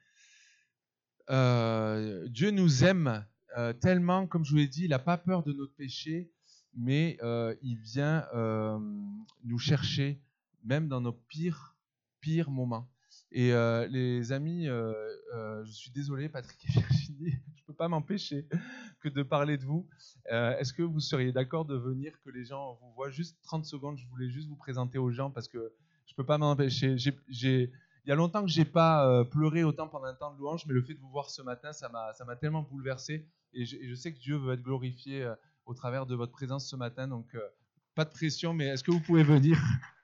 Dieu nous aime tellement, comme je vous l'ai dit, il n'a pas peur de notre péché, mais il vient nous chercher, même dans nos pires moments. Et les amis, je suis désolé, Patrick et Virginie, je ne peux pas m'empêcher que de parler de vous. Est-ce que vous seriez d'accord de venir, que les gens vous voient juste 30 secondes? Je voulais juste vous présenter aux gens parce que je ne peux pas m'empêcher. Il y a longtemps que je n'ai pas pleuré autant pendant un temps de louange, mais le fait de vous voir ce matin, ça m'a tellement bouleversé. Et je sais que Dieu veut être glorifié au travers de votre présence ce matin. Donc, pas de pression, mais est-ce que vous pouvez venir ?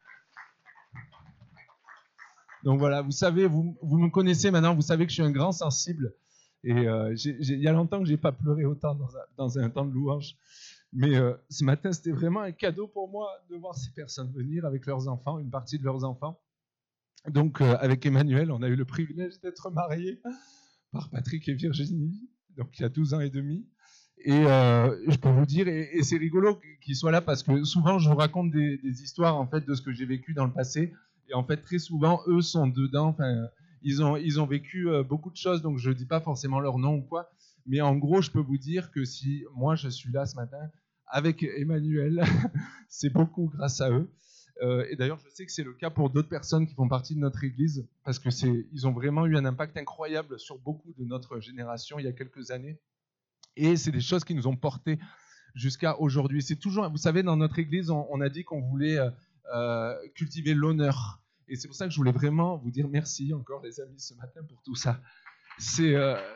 Donc voilà, vous savez, vous me connaissez maintenant, vous savez que je suis un grand sensible. Et il y a longtemps que je n'ai pas pleuré autant dans un temps de louange. Mais ce matin, c'était vraiment un cadeau pour moi de voir ces personnes venir avec leurs enfants, une partie de leurs enfants. Donc avec Emmanuel, on a eu le privilège d'être mariés par Patrick et Virginie, donc il y a 12 ans et demi. Et je peux vous dire, et c'est rigolo qu'ils soient là parce que souvent je vous raconte des histoires en fait de ce que j'ai vécu dans le passé. Et en fait, très souvent, eux sont dedans. Enfin, ils ont vécu beaucoup de choses, donc je ne dis pas forcément leur nom ou quoi. Mais en gros, je peux vous dire que si moi, je suis là ce matin avec Emmanuel, c'est beaucoup grâce à eux. Et d'ailleurs, je sais que c'est le cas pour d'autres personnes qui font partie de notre Église, parce qu'ils ont vraiment eu un impact incroyable sur beaucoup de notre génération il y a quelques années. Et c'est des choses qui nous ont portés jusqu'à aujourd'hui. C'est toujours, vous savez, dans notre Église, on a dit qu'on voulait cultiver l'honneur. Et c'est pour ça que je voulais vraiment vous dire merci encore, les amis, ce matin pour tout ça. C'est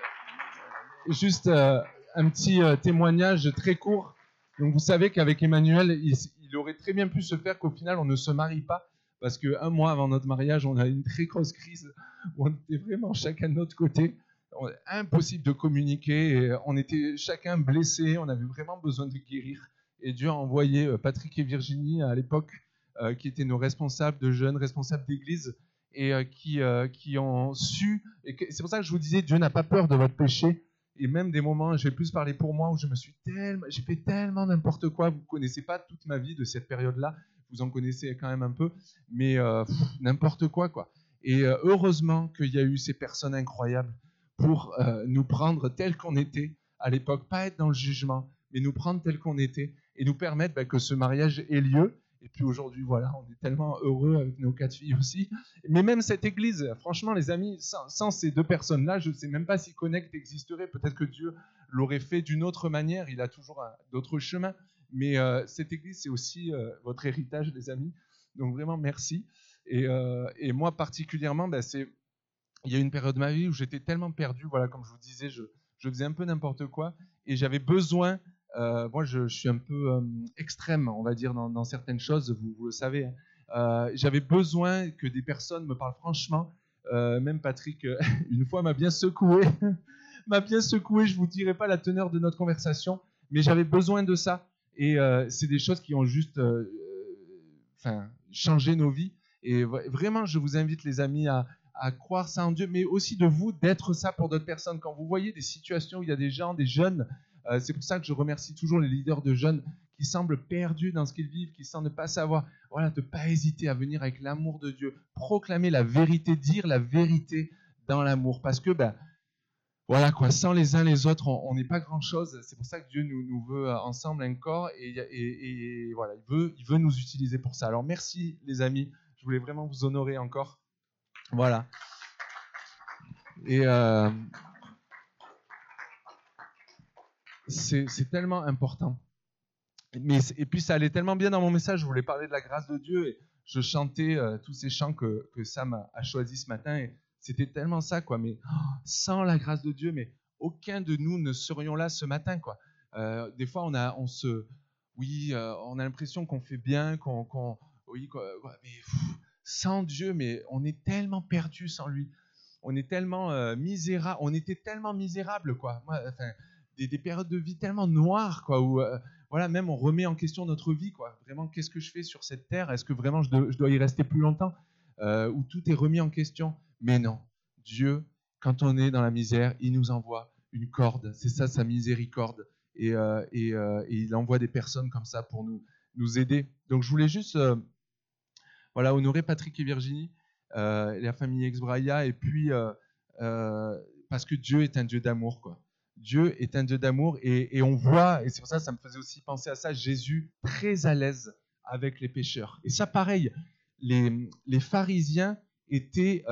juste un petit témoignage très court. Donc vous savez qu'avec Emmanuel, il aurait très bien pu se faire qu'au final, on ne se marie pas. Parce qu'un mois avant notre mariage, on a eu une très grosse crise où on était vraiment chacun de notre côté. Impossible de communiquer. Et on était chacun blessé. On avait vraiment besoin de guérir. Et Dieu a envoyé Patrick et Virginie à l'époque, qui étaient nos responsables de jeunes, responsables d'église, et qui ont su. Et c'est pour ça que je vous disais, Dieu n'a pas peur de votre péché. Et même des moments, je vais plus parler pour moi, où j'ai fait tellement n'importe quoi. Vous ne connaissez pas toute ma vie de cette période-là. Vous en connaissez quand même un peu, mais n'importe quoi. Et heureusement qu'il y a eu ces personnes incroyables pour nous prendre tels qu'on était à l'époque, pas être dans le jugement, mais nous prendre tels qu'on était et nous permettre que ce mariage ait lieu. Et puis aujourd'hui, voilà, on est tellement heureux avec nos 4 filles aussi. Mais même cette église, franchement, les amis, sans ces 2 personnes-là, je ne sais même pas si Connect existerait. Peut-être que Dieu l'aurait fait d'une autre manière. Il a toujours d'autres chemins. Mais cette église, c'est aussi votre héritage, les amis. Donc vraiment, merci. Et moi, particulièrement, il y a une période de ma vie où j'étais tellement perdu. Voilà, comme je vous disais, je faisais un peu n'importe quoi. Et j'avais besoin... moi, je suis un peu extrême, on va dire, dans certaines choses, vous le savez. J'avais besoin que des personnes me parlent franchement. Même Patrick, une fois, m'a bien secoué. Je ne vous dirai pas la teneur de notre conversation, mais j'avais besoin de ça. Et c'est des choses qui ont juste changé nos vies. Et vraiment, je vous invite, les amis, à croire ça en Dieu, mais aussi de vous, d'être ça pour d'autres personnes. Quand vous voyez des situations où il y a des gens, des jeunes, c'est pour ça que je remercie toujours les leaders de jeunes qui semblent perdus dans ce qu'ils vivent, qui semblent ne pas savoir, voilà, de ne pas hésiter à venir avec l'amour de Dieu, proclamer la vérité, dire la vérité dans l'amour. Parce que, voilà quoi, sans les uns les autres, on n'est pas grand-chose. C'est pour ça que Dieu nous veut ensemble un corps et voilà, il veut nous utiliser pour ça. Alors merci les amis, je voulais vraiment vous honorer encore. Voilà. Et c'est tellement important. Et puis ça allait tellement bien dans mon message, je voulais parler de la grâce de Dieu et je chantais tous ces chants que Sam a choisis ce matin et c'était tellement ça quoi. Mais sans la grâce de Dieu, mais aucun de nous ne serions là ce matin quoi. Des fois on a l'impression qu'on fait bien, mais sans Dieu, mais on est tellement perdu sans lui. On est tellement misérable, on était tellement misérable quoi. Moi, des périodes de vie tellement noires quoi où voilà, même on remet en question notre vie quoi. Vraiment, qu'est-ce que je fais sur cette terre? Est-ce que vraiment je dois y rester plus longtemps? Où tout est remis en question? Mais non, Dieu, quand on est dans la misère, il nous envoie une corde. C'est ça sa miséricorde et il envoie des personnes comme ça pour nous aider. Donc je voulais juste voilà, honorer Patrick et Virginie, la famille Exbraya, et puis parce que Dieu est un Dieu d'amour, quoi. Dieu est un Dieu d'amour, et on voit, et c'est pour ça que ça me faisait aussi penser à ça, Jésus très à l'aise avec les pécheurs. Et ça, pareil, les pharisiens étaient,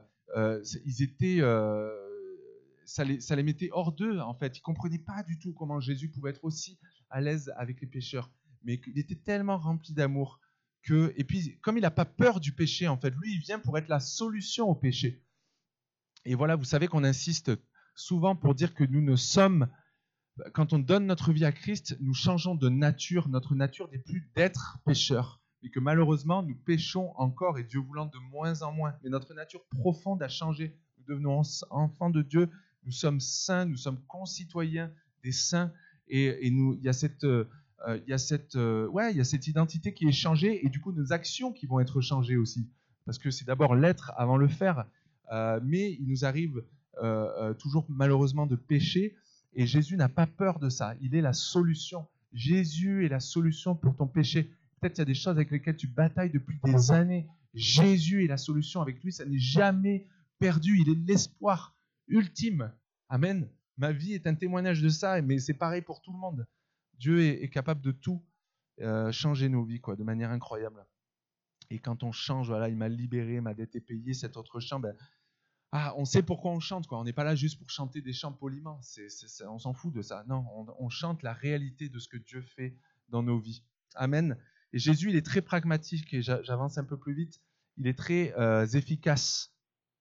ça les mettait hors d'eux, en fait. Ils ne comprenaient pas du tout comment Jésus pouvait être aussi à l'aise avec les pécheurs. Mais il était tellement rempli d'amour et puis, comme il n'a pas peur du péché, en fait, lui, il vient pour être la solution au péché. Et voilà, vous savez qu'on insiste souvent pour dire que nous ne sommes, quand on donne notre vie à Christ, nous changeons de nature. Notre nature n'est plus d'être pécheur, et que malheureusement, nous péchons encore, et Dieu voulant de moins en moins. Mais notre nature profonde a changé. Nous devenons enfants de Dieu, nous sommes saints, nous sommes concitoyens des saints, et il y a cette... il y a cette identité qui est changée et du coup nos actions qui vont être changées aussi. Parce que c'est d'abord l'être avant le faire. Mais il nous arrive toujours malheureusement de pécher et Jésus n'a pas peur de ça. Il est la solution. Jésus est la solution pour ton péché. Peut-être qu'il y a des choses avec lesquelles tu batailles depuis des années. Jésus est la solution. Avec lui, ça n'est jamais perdu. Il est l'espoir ultime. Amen. Ma vie est un témoignage de ça, mais c'est pareil pour tout le monde. Dieu est capable de tout changer nos vies quoi, de manière incroyable. Et quand on change, voilà, il m'a libéré, ma dette est payée, cet autre chant, on sait pourquoi on chante. Quoi. On n'est pas là juste pour chanter des chants poliment. On s'en fout de ça. Non, on chante la réalité de ce que Dieu fait dans nos vies. Amen. Et Jésus, il est très pragmatique, et j'avance un peu plus vite, il est très efficace.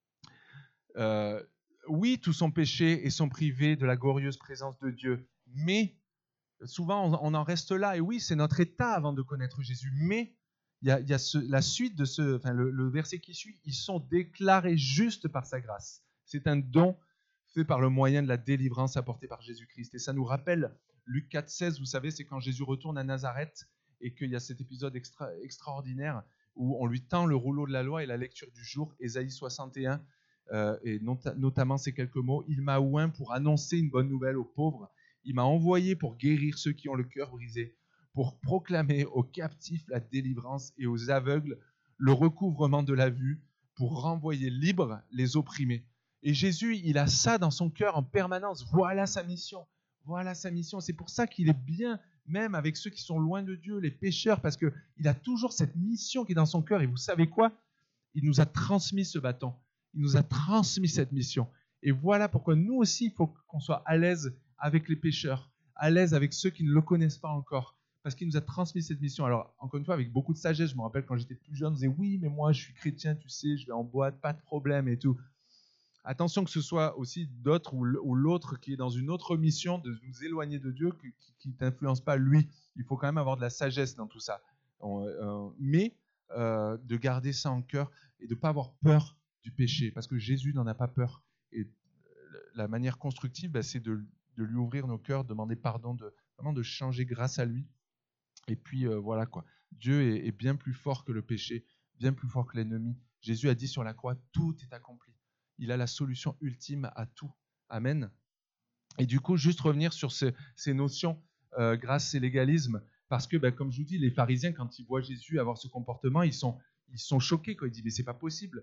Oui, tous sont péchés et sont privés de la glorieuse présence de Dieu, mais souvent, on en reste là. Et oui, c'est notre état avant de connaître Jésus. Mais il y a la suite de le verset qui suit. Ils sont déclarés justes par sa grâce. C'est un don fait par le moyen de la délivrance apportée par Jésus-Christ. Et ça nous rappelle Luc 4,16. Vous savez, c'est quand Jésus retourne à Nazareth et qu'il y a cet épisode extraordinaire où on lui tend le rouleau de la loi et la lecture du jour, Ésaïe 61, et notamment ces quelques mots. Il m'a oint pour annoncer une bonne nouvelle aux pauvres. Il m'a envoyé pour guérir ceux qui ont le cœur brisé, pour proclamer aux captifs la délivrance et aux aveugles le recouvrement de la vue, pour renvoyer libres les opprimés. Et Jésus, il a ça dans son cœur en permanence. Voilà sa mission. Voilà sa mission. C'est pour ça qu'il est bien, même avec ceux qui sont loin de Dieu, les pécheurs, parce qu'il a toujours cette mission qui est dans son cœur. Et vous savez quoi? Il nous a transmis ce bâton. Il nous a transmis cette mission. Et voilà pourquoi nous aussi, il faut qu'on soit à l'aise avec les pécheurs, à l'aise avec ceux qui ne le connaissent pas encore, parce qu'il nous a transmis cette mission. Alors, encore une fois, avec beaucoup de sagesse, je me rappelle quand j'étais plus jeune, on disait « Oui, mais moi, je suis chrétien, tu sais, je vais en boîte, pas de problème et tout. » Attention que ce soit aussi d'autres ou l'autre qui est dans une autre mission de nous éloigner de Dieu, qui ne t'influence pas lui. Il faut quand même avoir de la sagesse dans tout ça. Mais de garder ça en cœur et de ne pas avoir peur du péché, parce que Jésus n'en a pas peur. Et la manière constructive, c'est de lui ouvrir nos cœurs, demander pardon, vraiment de changer grâce à lui. Et puis voilà quoi. Dieu est bien plus fort que le péché, bien plus fort que l'ennemi. Jésus a dit sur la croix, tout est accompli. Il a la solution ultime à tout. Amen. Et du coup, juste revenir sur ces notions, grâce et légalisme, parce que, comme je vous dis, les pharisiens, quand ils voient Jésus avoir ce comportement, ils sont choqués. Ils disent, mais c'est pas possible.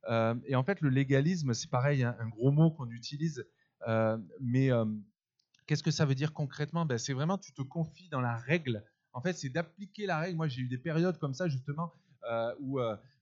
Et en fait, le légalisme, c'est pareil, hein, un gros mot qu'on utilise, mais qu'est-ce que ça veut dire concrètement? C'est vraiment, tu te confies dans la règle. En fait, c'est d'appliquer la règle. Moi, j'ai eu des périodes comme ça, justement, où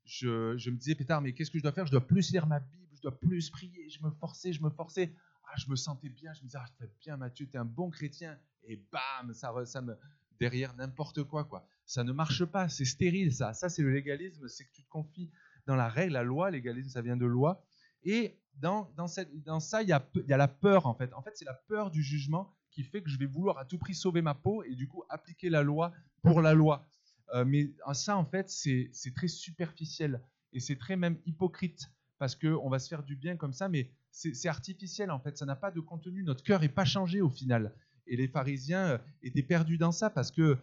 je me disais, pétard, mais qu'est-ce que je dois faire? Je dois plus lire ma Bible, je dois plus prier. Je me forçais. Ah, je me sentais bien. Je me disais, ah, t'es bien, Mathieu, t'es un bon chrétien. Et bam, ça me derrière n'importe quoi, quoi. Ça ne marche pas, c'est stérile, ça. Ça, c'est le légalisme, c'est que tu te confies dans la règle, la loi. Légalisme, ça vient de loi. Et dans ça, il y a la peur, en fait. En fait, c'est la peur du jugement qui fait que je vais vouloir à tout prix sauver ma peau et du coup appliquer la loi pour la loi. Mais ça, en fait, c'est très superficiel et c'est très même hypocrite parce qu'on va se faire du bien comme ça, mais c'est artificiel, en fait. Ça n'a pas de contenu. Notre cœur n'est pas changé au final. Et les pharisiens étaient perdus dans ça parce que,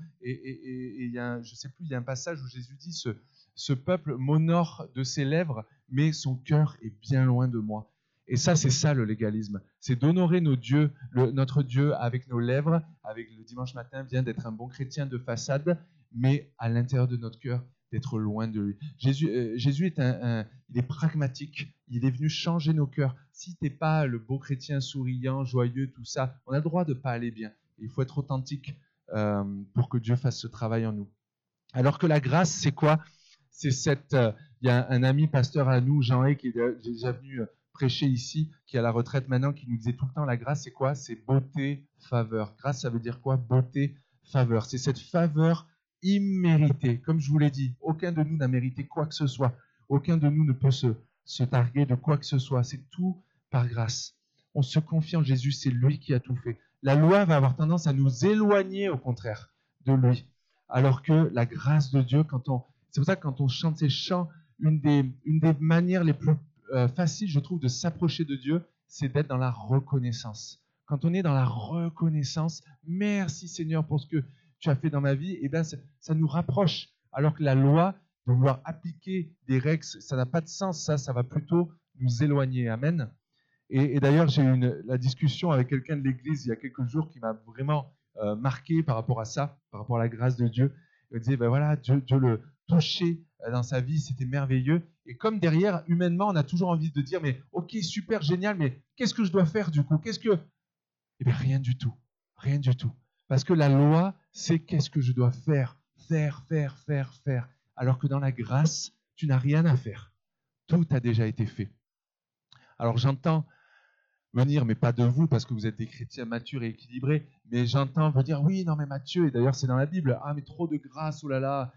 et il y a je sais plus, il y a un passage où Jésus dit ce peuple m'honore de ses lèvres, mais son cœur est bien loin de moi. Et ça, c'est ça le légalisme. C'est d'honorer notre Dieu avec nos lèvres, avec le dimanche matin, bien d'être un bon chrétien de façade, mais à l'intérieur de notre cœur, d'être loin de lui. Jésus est il est pragmatique. Il est venu changer nos cœurs. Si tu n'es pas le beau chrétien souriant, joyeux, tout ça, on a le droit de ne pas aller bien. Il faut être authentique pour que Dieu fasse ce travail en nous. Alors que la grâce, c'est quoi? C'est il y a un ami pasteur à nous, Jean-Hé, qui est déjà venu prêcher ici, qui est à la retraite maintenant, qui nous disait tout le temps, la grâce, c'est quoi? C'est beauté, faveur. Grâce, ça veut dire quoi? Beauté, faveur. C'est cette faveur imméritée. Comme je vous l'ai dit, aucun de nous n'a mérité quoi que ce soit. Aucun de nous ne peut se targuer de quoi que ce soit. C'est tout par grâce. On se confie en Jésus, c'est lui qui a tout fait. La loi va avoir tendance à nous éloigner, au contraire, de lui. Alors que la grâce de Dieu, c'est pour ça que quand on chante ces chants, une des manières les plus faciles, je trouve, de s'approcher de Dieu, c'est d'être dans la reconnaissance. Quand on est dans la reconnaissance, merci Seigneur pour ce que tu as fait dans ma vie, et bien ça nous rapproche. Alors que la loi, de vouloir appliquer des règles, ça n'a pas de sens. Ça va plutôt nous éloigner. Amen. Et d'ailleurs, j'ai eu la discussion avec quelqu'un de l'Église il y a quelques jours qui m'a vraiment marqué par rapport à ça, par rapport à la grâce de Dieu. Il me disait, ben voilà, Dieu le touchait dans sa vie, c'était merveilleux. Et comme derrière, humainement, on a toujours envie de dire, mais ok, super, génial, mais qu'est-ce que je dois faire du coup? Eh bien, rien du tout. Rien du tout. Parce que la loi, c'est qu'est-ce que je dois faire. Faire. Alors que dans la grâce, tu n'as rien à faire. Tout a déjà été fait. Alors j'entends venir, mais pas de vous, parce que vous êtes des chrétiens matures et équilibrés, mais j'entends vous dire, oui, non, mais Matthieu, et d'ailleurs c'est dans la Bible, ah, mais trop de grâce, oh là là,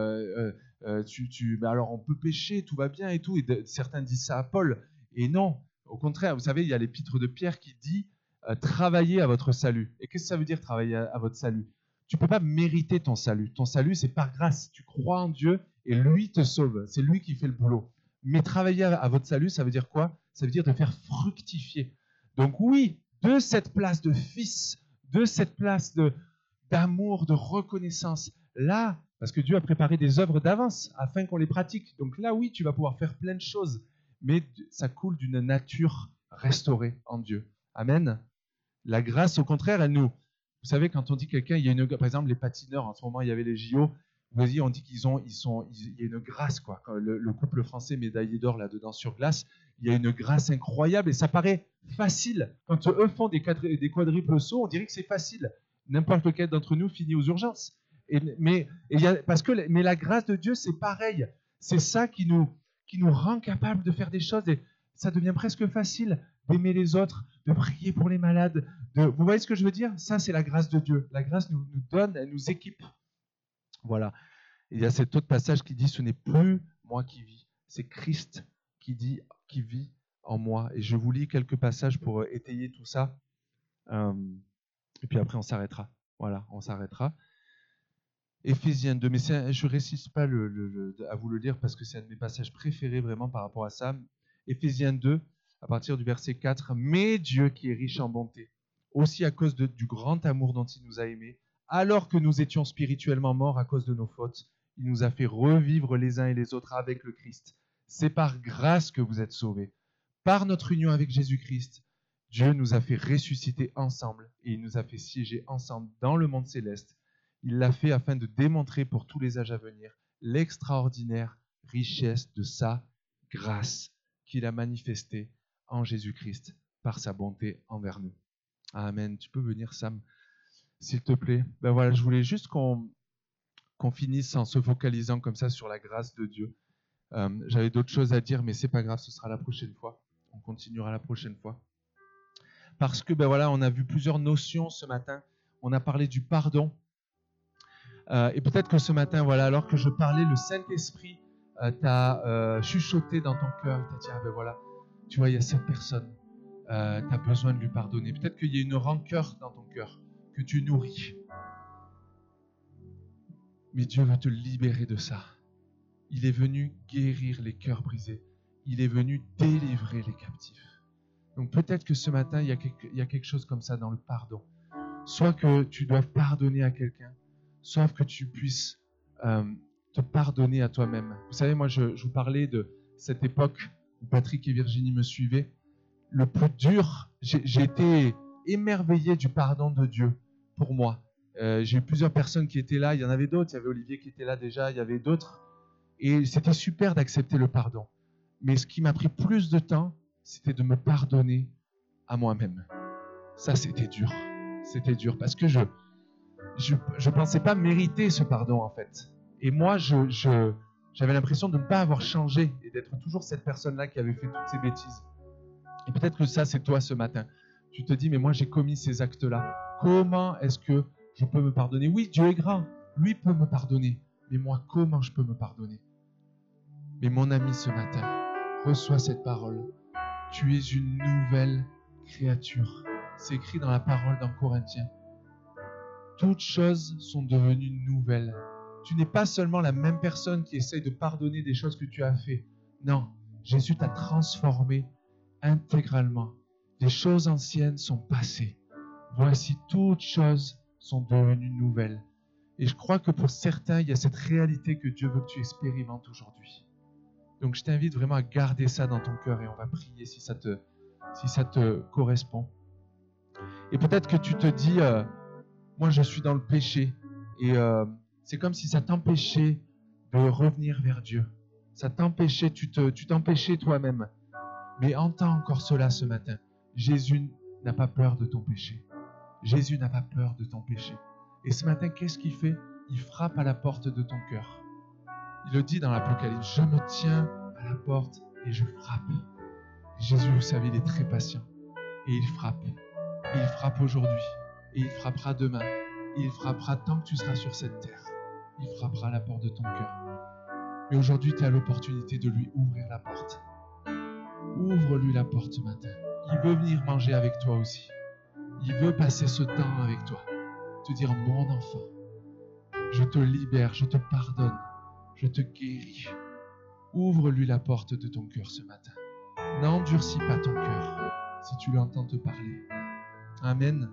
alors on peut pécher, tout va bien et tout, et certains disent ça à Paul, et non, au contraire, vous savez, il y a l'épître de Pierre qui dit, travaillez à votre salut. Et qu'est-ce que ça veut dire, travailler à votre salut? Tu ne peux pas mériter ton salut, c'est par grâce, tu crois en Dieu, et lui te sauve, c'est lui qui fait le boulot. Mais travailler à votre salut, ça veut dire quoi? Ça veut dire de faire fructifier. Donc oui, de cette place de fils, de cette place d'amour, de reconnaissance, là, parce que Dieu a préparé des œuvres d'avance afin qu'on les pratique. Donc là, oui, tu vas pouvoir faire plein de choses, mais ça coule d'une nature restaurée en Dieu. Amen. La grâce, au contraire, elle nous... Vous savez, quand on dit quelqu'un, il y a par exemple, les patineurs, en ce moment, il y avait les JO, on dit qu'il y a une grâce, quoi. Le couple français médaillé d'or là-dedans sur glace, il y a une grâce incroyable et ça paraît facile. Quand eux font des quadruples sauts, on dirait que c'est facile. N'importe lequel d'entre nous finit aux urgences. Mais la grâce de Dieu, c'est pareil. C'est ça qui nous rend capables de faire des choses et ça devient presque facile d'aimer les autres, de prier pour les malades. Vous voyez ce que je veux dire? Ça, c'est la grâce de Dieu. La grâce nous donne, elle nous équipe. Voilà. Il y a cet autre passage qui dit, ce n'est plus moi qui vis, c'est Christ qui vit en moi. Et je vous lis quelques passages pour étayer tout ça. Et puis après, on s'arrêtera. Voilà, on s'arrêtera. Éphésiens 2, mais je ne récite pas à vous le lire parce que c'est un de mes passages préférés vraiment par rapport à ça. Éphésiens 2, à partir du verset 4, « Mais Dieu qui est riche en bonté, aussi à cause du grand amour dont il nous a aimés, alors que nous étions spirituellement morts à cause de nos fautes, il nous a fait revivre les uns et les autres avec le Christ. C'est par grâce que vous êtes sauvés. Par notre union avec Jésus-Christ, Dieu nous a fait ressusciter ensemble et il nous a fait siéger ensemble dans le monde céleste. Il l'a fait afin de démontrer pour tous les âges à venir l'extraordinaire richesse de sa grâce qu'il a manifestée en Jésus-Christ par sa bonté envers nous. Amen. Tu peux venir, Sam, s'il te plaît. Ben voilà, je voulais juste qu'on finisse en se focalisant comme ça sur la grâce de Dieu. J'avais d'autres choses à dire, mais c'est pas grave, ce sera la prochaine fois. On continuera la prochaine fois. Parce que ben voilà, on a vu plusieurs notions ce matin. On a parlé du pardon. Et peut-être que ce matin, voilà, alors que je parlais, le Saint-Esprit t'a chuchoté dans ton cœur. Il t'a dit, ah ben voilà, tu vois, il y a cette personne. Tu as besoin de lui pardonner. Peut-être qu'il y a une rancœur dans ton cœur que tu nourris. Mais Dieu veut te libérer de ça. Il est venu guérir les cœurs brisés. Il est venu délivrer les captifs. Donc peut-être que ce matin, il y a quelque chose comme ça dans le pardon. Soit que tu dois pardonner à quelqu'un, soit que tu puisses te pardonner à toi-même. Vous savez, moi, je vous parlais de cette époque où Patrick et Virginie me suivaient. Le plus dur, j'ai été émerveillé du pardon de Dieu pour moi. J'ai eu plusieurs personnes qui étaient là, il y en avait d'autres, il y avait Olivier qui était là déjà, il y avait d'autres. Et c'était super d'accepter le pardon. Mais ce qui m'a pris plus de temps, c'était de me pardonner à moi-même. Ça, c'était dur. C'était dur parce que je pensais pas mériter ce pardon, en fait. Et moi, j'avais l'impression de ne pas avoir changé et d'être toujours cette personne-là qui avait fait toutes ces bêtises. Et peut-être que ça, c'est toi ce matin. Tu te dis, mais moi, j'ai commis ces actes-là. Comment est-ce que je peux me pardonner? Oui, Dieu est grand. Lui peut me pardonner. Mais moi, comment je peux me pardonner? Mais mon ami, ce matin, reçois cette parole. Tu es une nouvelle créature. C'est écrit dans la parole dans Corinthiens. Toutes choses sont devenues nouvelles. Tu n'es pas seulement la même personne qui essaye de pardonner des choses que tu as fait. Non, Jésus t'a transformé intégralement. Les choses anciennes sont passées. Voici, toutes choses sont devenues nouvelles. Et je crois que pour certains, il y a cette réalité que Dieu veut que tu expérimentes aujourd'hui. Donc je t'invite vraiment à garder ça dans ton cœur et on va prier si ça te correspond. Et peut-être que tu te dis, moi je suis dans le péché et c'est comme si ça t'empêchait de revenir vers Dieu. Ça t'empêchait, tu t'empêchais toi-même. Mais entends encore cela ce matin. Jésus n'a pas peur de ton péché. Jésus n'a pas peur de ton péché. Et ce matin, qu'est-ce qu'il fait? Il frappe à la porte de ton cœur. Il le dit dans l'Apocalypse, je me tiens à la porte et je frappe. Jésus, vous savez, il est très patient. Et il frappe. Et il frappe aujourd'hui. Et il frappera demain. Et il frappera tant que tu seras sur cette terre. Il frappera à la porte de ton cœur. Mais aujourd'hui, tu as l'opportunité de lui ouvrir la porte. Ouvre-lui la porte ce matin. Il veut venir manger avec toi aussi. Il veut passer ce temps avec toi. Te dire, mon enfant, je te libère, je te pardonne, je te guéris. Ouvre-lui la porte de ton cœur ce matin. N'endurcis pas ton cœur si tu l'entends te parler. Amen.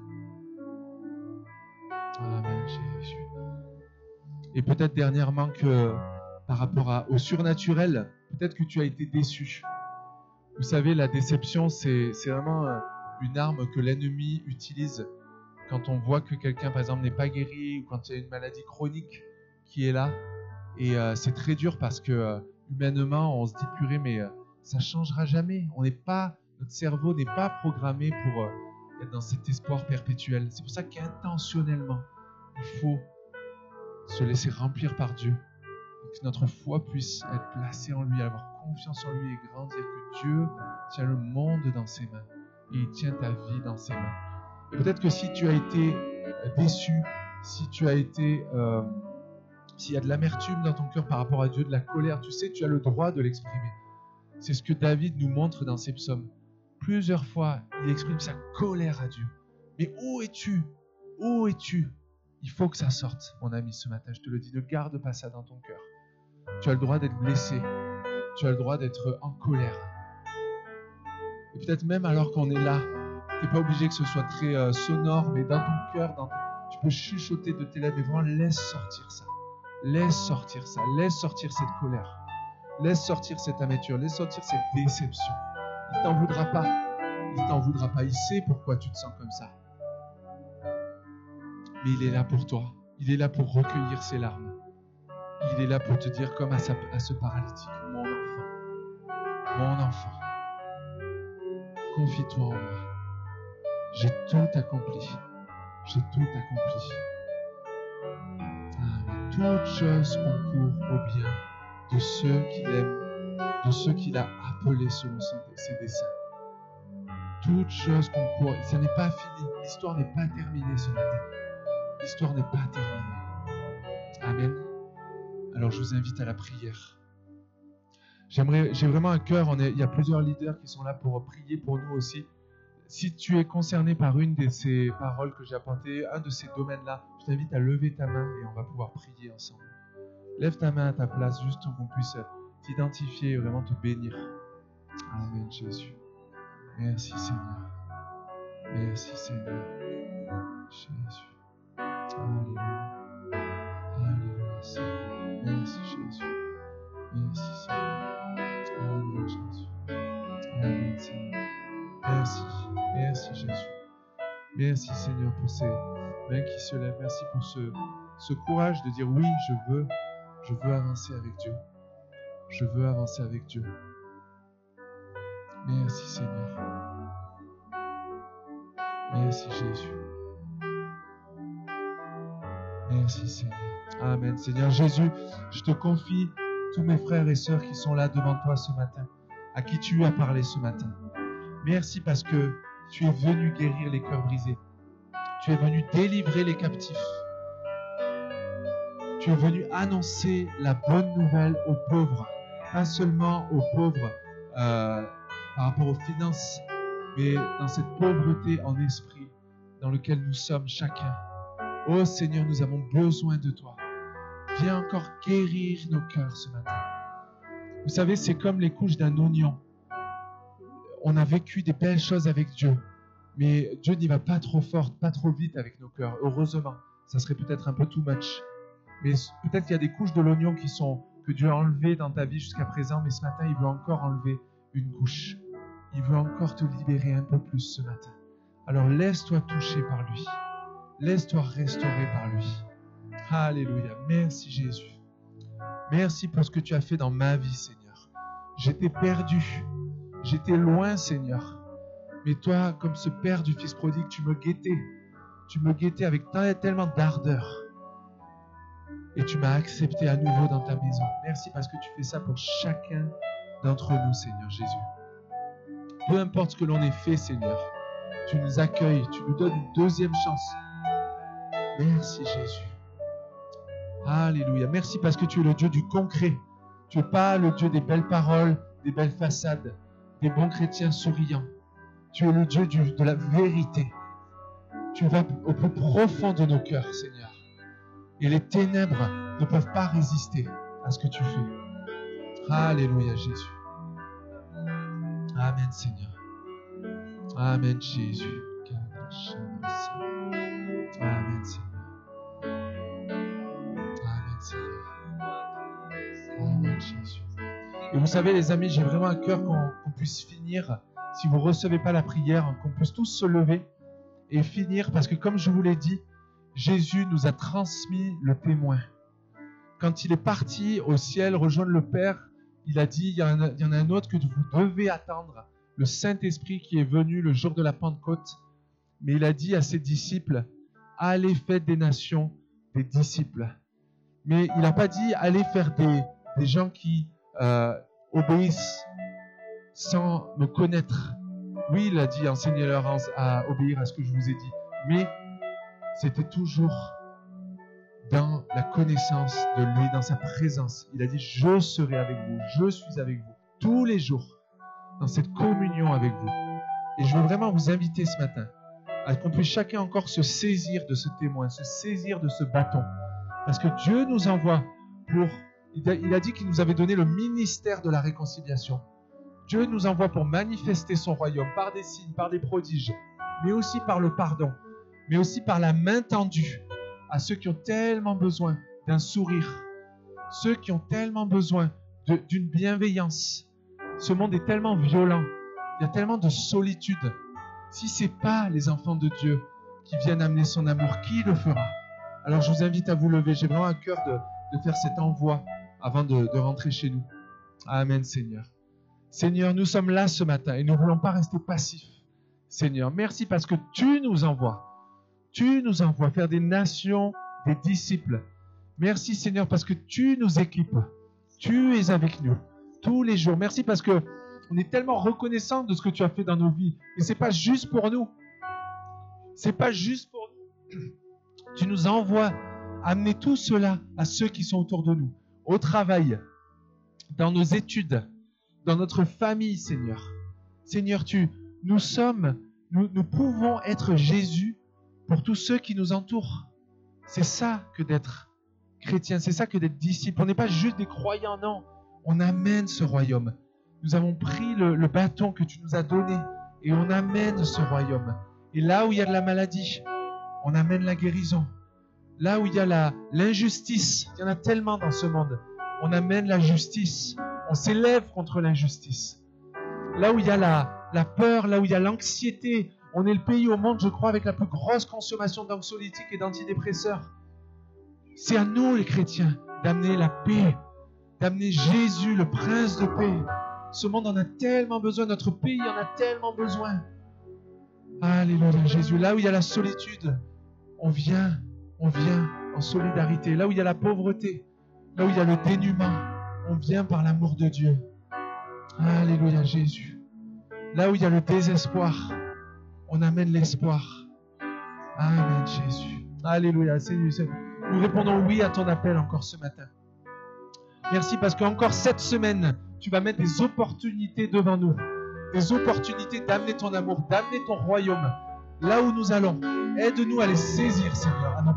Amen, Jésus. Et peut-être dernièrement que par rapport au surnaturel, peut-être que tu as été déçu. Vous savez, la déception, c'est vraiment une arme que l'ennemi utilise quand on voit que quelqu'un, par exemple, n'est pas guéri ou quand il y a une maladie chronique qui est là. Et c'est très dur parce que humainement, on se dit purée, mais ça ne changera jamais. Notre cerveau n'est pas programmé pour être dans cet espoir perpétuel. C'est pour ça qu'intentionnellement, il faut se laisser remplir par Dieu. Et que notre foi puisse être placée en lui, avoir confiance en lui et grandir, que Dieu tient le monde dans ses mains et il tient ta vie dans ses mains. Et peut-être que si tu as été déçu, s'il y a de l'amertume dans ton cœur par rapport à Dieu, de la colère, tu sais, tu as le droit de l'exprimer. C'est ce que David nous montre dans ses psaumes. Plusieurs fois, il exprime sa colère à Dieu. Mais où es-tu? Où es-tu? Il faut que ça sorte, mon ami, ce matin. Je te le dis, ne garde pas ça dans ton cœur. Tu as le droit d'être blessé. Tu as le droit d'être en colère. Et peut-être même alors qu'on est là, tu n'es pas obligé que ce soit très sonore, mais dans ton cœur, tu peux chuchoter de tes lèvres et vraiment laisse sortir ça. Laisse sortir ça. Laisse sortir cette colère. Laisse sortir cette amertume. Laisse sortir cette déception. Il t'en voudra pas. Il t'en voudra pas. Il sait pourquoi tu te sens comme ça. Mais il est là pour toi. Il est là pour recueillir ses larmes. Il est là pour te dire comme à ce paralytique, mon enfant, confie-toi en moi. J'ai tout accompli. J'ai tout accompli. Amen. Toute chose concourt au bien de ceux qu'il aime, de ceux qu'il a appelés selon ses desseins. Toute chose concourt. Ça n'est pas fini. L'histoire n'est pas terminée ce matin. L'histoire n'est pas terminée. Amen. Alors je vous invite à la prière. J'ai vraiment un cœur, il y a plusieurs leaders qui sont là pour prier pour nous aussi. Si tu es concerné par une de ces paroles que j'ai apportées, un de ces domaines-là, je t'invite à lever ta main et on va pouvoir prier ensemble. Lève ta main à ta place, juste pour qu'on puisse t'identifier et vraiment te bénir. Amen, Jésus. Merci, Seigneur. Merci, Seigneur. Jésus. Alléluia. Alléluia, Seigneur. Merci, Jésus. Merci, Seigneur. Amen, Jésus. Amen, Seigneur. Merci. Merci, Jésus. Merci, Seigneur, pour ces mains qui se lèvent. Merci pour ce courage de dire oui, je veux avancer avec Dieu. Je veux avancer avec Dieu. Merci, Seigneur. Merci, Jésus. Merci, Seigneur. Amen. Seigneur Jésus, je te confie tous mes frères et sœurs qui sont là devant toi ce matin, à qui tu as parlé ce matin. Merci parce que tu es venu guérir les cœurs brisés. Tu es venu délivrer les captifs. Tu es venu annoncer la bonne nouvelle aux pauvres. Pas seulement aux pauvres par rapport aux finances, mais dans cette pauvreté en esprit dans laquelle nous sommes chacun. Oh Seigneur, nous avons besoin de toi. Viens encore guérir nos cœurs ce matin. Vous savez, c'est comme les couches d'un oignon. On a vécu des belles choses avec Dieu, mais Dieu n'y va pas trop fort, pas trop vite avec nos cœurs. Heureusement, ça serait peut-être un peu too much. Mais peut-être qu'il y a des couches de l'oignon que Dieu a enlevées dans ta vie jusqu'à présent, mais ce matin, il veut encore enlever une couche. Il veut encore te libérer un peu plus ce matin. Alors laisse-toi toucher par lui. Laisse-toi restaurer par lui. Alléluia. Merci Jésus. Merci pour ce que tu as fait dans ma vie, Seigneur. J'étais perdu. J'étais loin, Seigneur. Mais toi, comme ce père du fils prodigue, tu me guettais. Tu me guettais avec tellement d'ardeur. Et tu m'as accepté à nouveau dans ta maison. Merci parce que tu fais ça pour chacun d'entre nous, Seigneur Jésus. Peu importe ce que l'on ait fait, Seigneur, tu nous accueilles, tu nous donnes une deuxième chance. Merci Jésus. Alléluia. Merci parce que tu es le Dieu du concret. Tu n'es pas le Dieu des belles paroles, des belles façades, des bons chrétiens souriants. Tu es le Dieu de la vérité. Tu vas au plus profond de nos cœurs, Seigneur. Et les ténèbres ne peuvent pas résister à ce que tu fais. Alléluia, Jésus. Amen, Seigneur. Amen, Jésus. Amen, Seigneur. Amen, Seigneur. Amen, Jésus. Et vous savez, les amis, j'ai vraiment à cœur qu'on puisse finir, si vous ne recevez pas la prière, qu'on puisse tous se lever et finir, parce que comme je vous l'ai dit, Jésus nous a transmis le témoin. Quand il est parti au ciel rejoindre le Père, il a dit, il y en a un autre que vous devez attendre, le Saint-Esprit qui est venu le jour de la Pentecôte. Mais il a dit à ses disciples, allez faire des nations des disciples. Mais il n'a pas dit, allez faire des gens qui obéissent sans me connaître. Oui, il a dit, enseignez-leur à obéir à ce que je vous ai dit. Mais c'était toujours dans la connaissance de lui, dans sa présence. Il a dit, je serai avec vous, je suis avec vous, tous les jours, dans cette communion avec vous. Et je veux vraiment vous inviter ce matin à qu'on puisse chacun encore se saisir de ce témoin, se saisir de ce bâton. Parce que Dieu nous envoie pour... Il a dit qu'il nous avait donné le ministère de la réconciliation. Dieu nous envoie pour manifester son royaume par des signes, par des prodiges, mais aussi par le pardon, mais aussi par la main tendue à ceux qui ont tellement besoin d'un sourire, ceux qui ont tellement besoin d'une bienveillance. Ce monde est tellement violent, il y a tellement de solitude. Si ce n'est pas les enfants de Dieu qui viennent amener son amour, qui le fera? Alors je vous invite à vous lever. J'ai vraiment à cœur de faire cet envoi avant de rentrer chez nous. Amen, Seigneur. Seigneur, nous sommes là ce matin et nous ne voulons pas rester passifs. Seigneur, merci parce que tu nous envoies. Tu nous envoies faire des nations, des disciples. Merci Seigneur parce que tu nous équipes. Tu es avec nous tous les jours. Merci parce que on est tellement reconnaissant de ce que tu as fait dans nos vies. Et c'est pas juste pour nous. C'est pas juste pour nous. Tu nous envoies amener tout cela à ceux qui sont autour de nous, au travail, dans nos études, dans notre famille, Seigneur. Seigneur, nous pouvons être Jésus pour tous ceux qui nous entourent. C'est ça que d'être chrétien, c'est ça que d'être disciple. On n'est pas juste des croyants, non. On amène ce royaume. Nous avons pris le bâton que tu nous as donné et on amène ce royaume. Et là où il y a de la maladie, on amène la guérison. Là où il y a l'injustice, il y en a tellement dans ce monde, on amène la justice. On s'élève contre l'injustice. Là où il y a la peur, là où il y a l'anxiété, on est le pays au monde, je crois, avec la plus grosse consommation d'anxiolytiques et d'antidépresseurs. C'est à nous, les chrétiens, d'amener la paix, d'amener Jésus, le prince de paix. Ce monde en a tellement besoin, notre pays en a tellement besoin. Alléluia, Jésus. Là où il y a la solitude, on vient en solidarité. Là où il y a la pauvreté, là où il y a le dénuement, on vient par l'amour de Dieu. Alléluia, Jésus. Là où il y a le désespoir, on amène l'espoir. Amen, Jésus. Alléluia, Seigneur. Nous répondons oui à ton appel encore ce matin. Merci parce qu'encore cette semaine, tu vas mettre des opportunités devant nous. Des opportunités d'amener ton amour, d'amener ton royaume. Là où nous allons, aide-nous à les saisir, Seigneur, à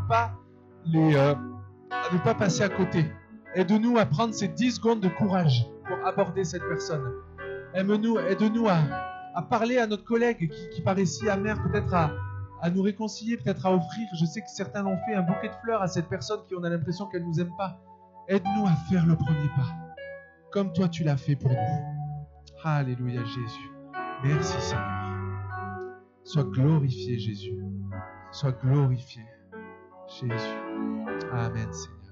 ne pas passer à côté. Aide-nous à prendre ces 10 secondes de courage pour aborder cette personne. Aide-nous à parler à notre collègue qui paraît si amer, peut-être à nous réconcilier, peut-être à offrir. Je sais que certains l'ont fait, un bouquet de fleurs à cette personne qui on a l'impression qu'elle ne nous aime pas. Aide-nous à faire le premier pas, comme toi tu l'as fait pour nous. Alléluia, Jésus. Merci, Seigneur. Sois glorifié, Jésus. Sois glorifié, Jésus. Amen, Seigneur.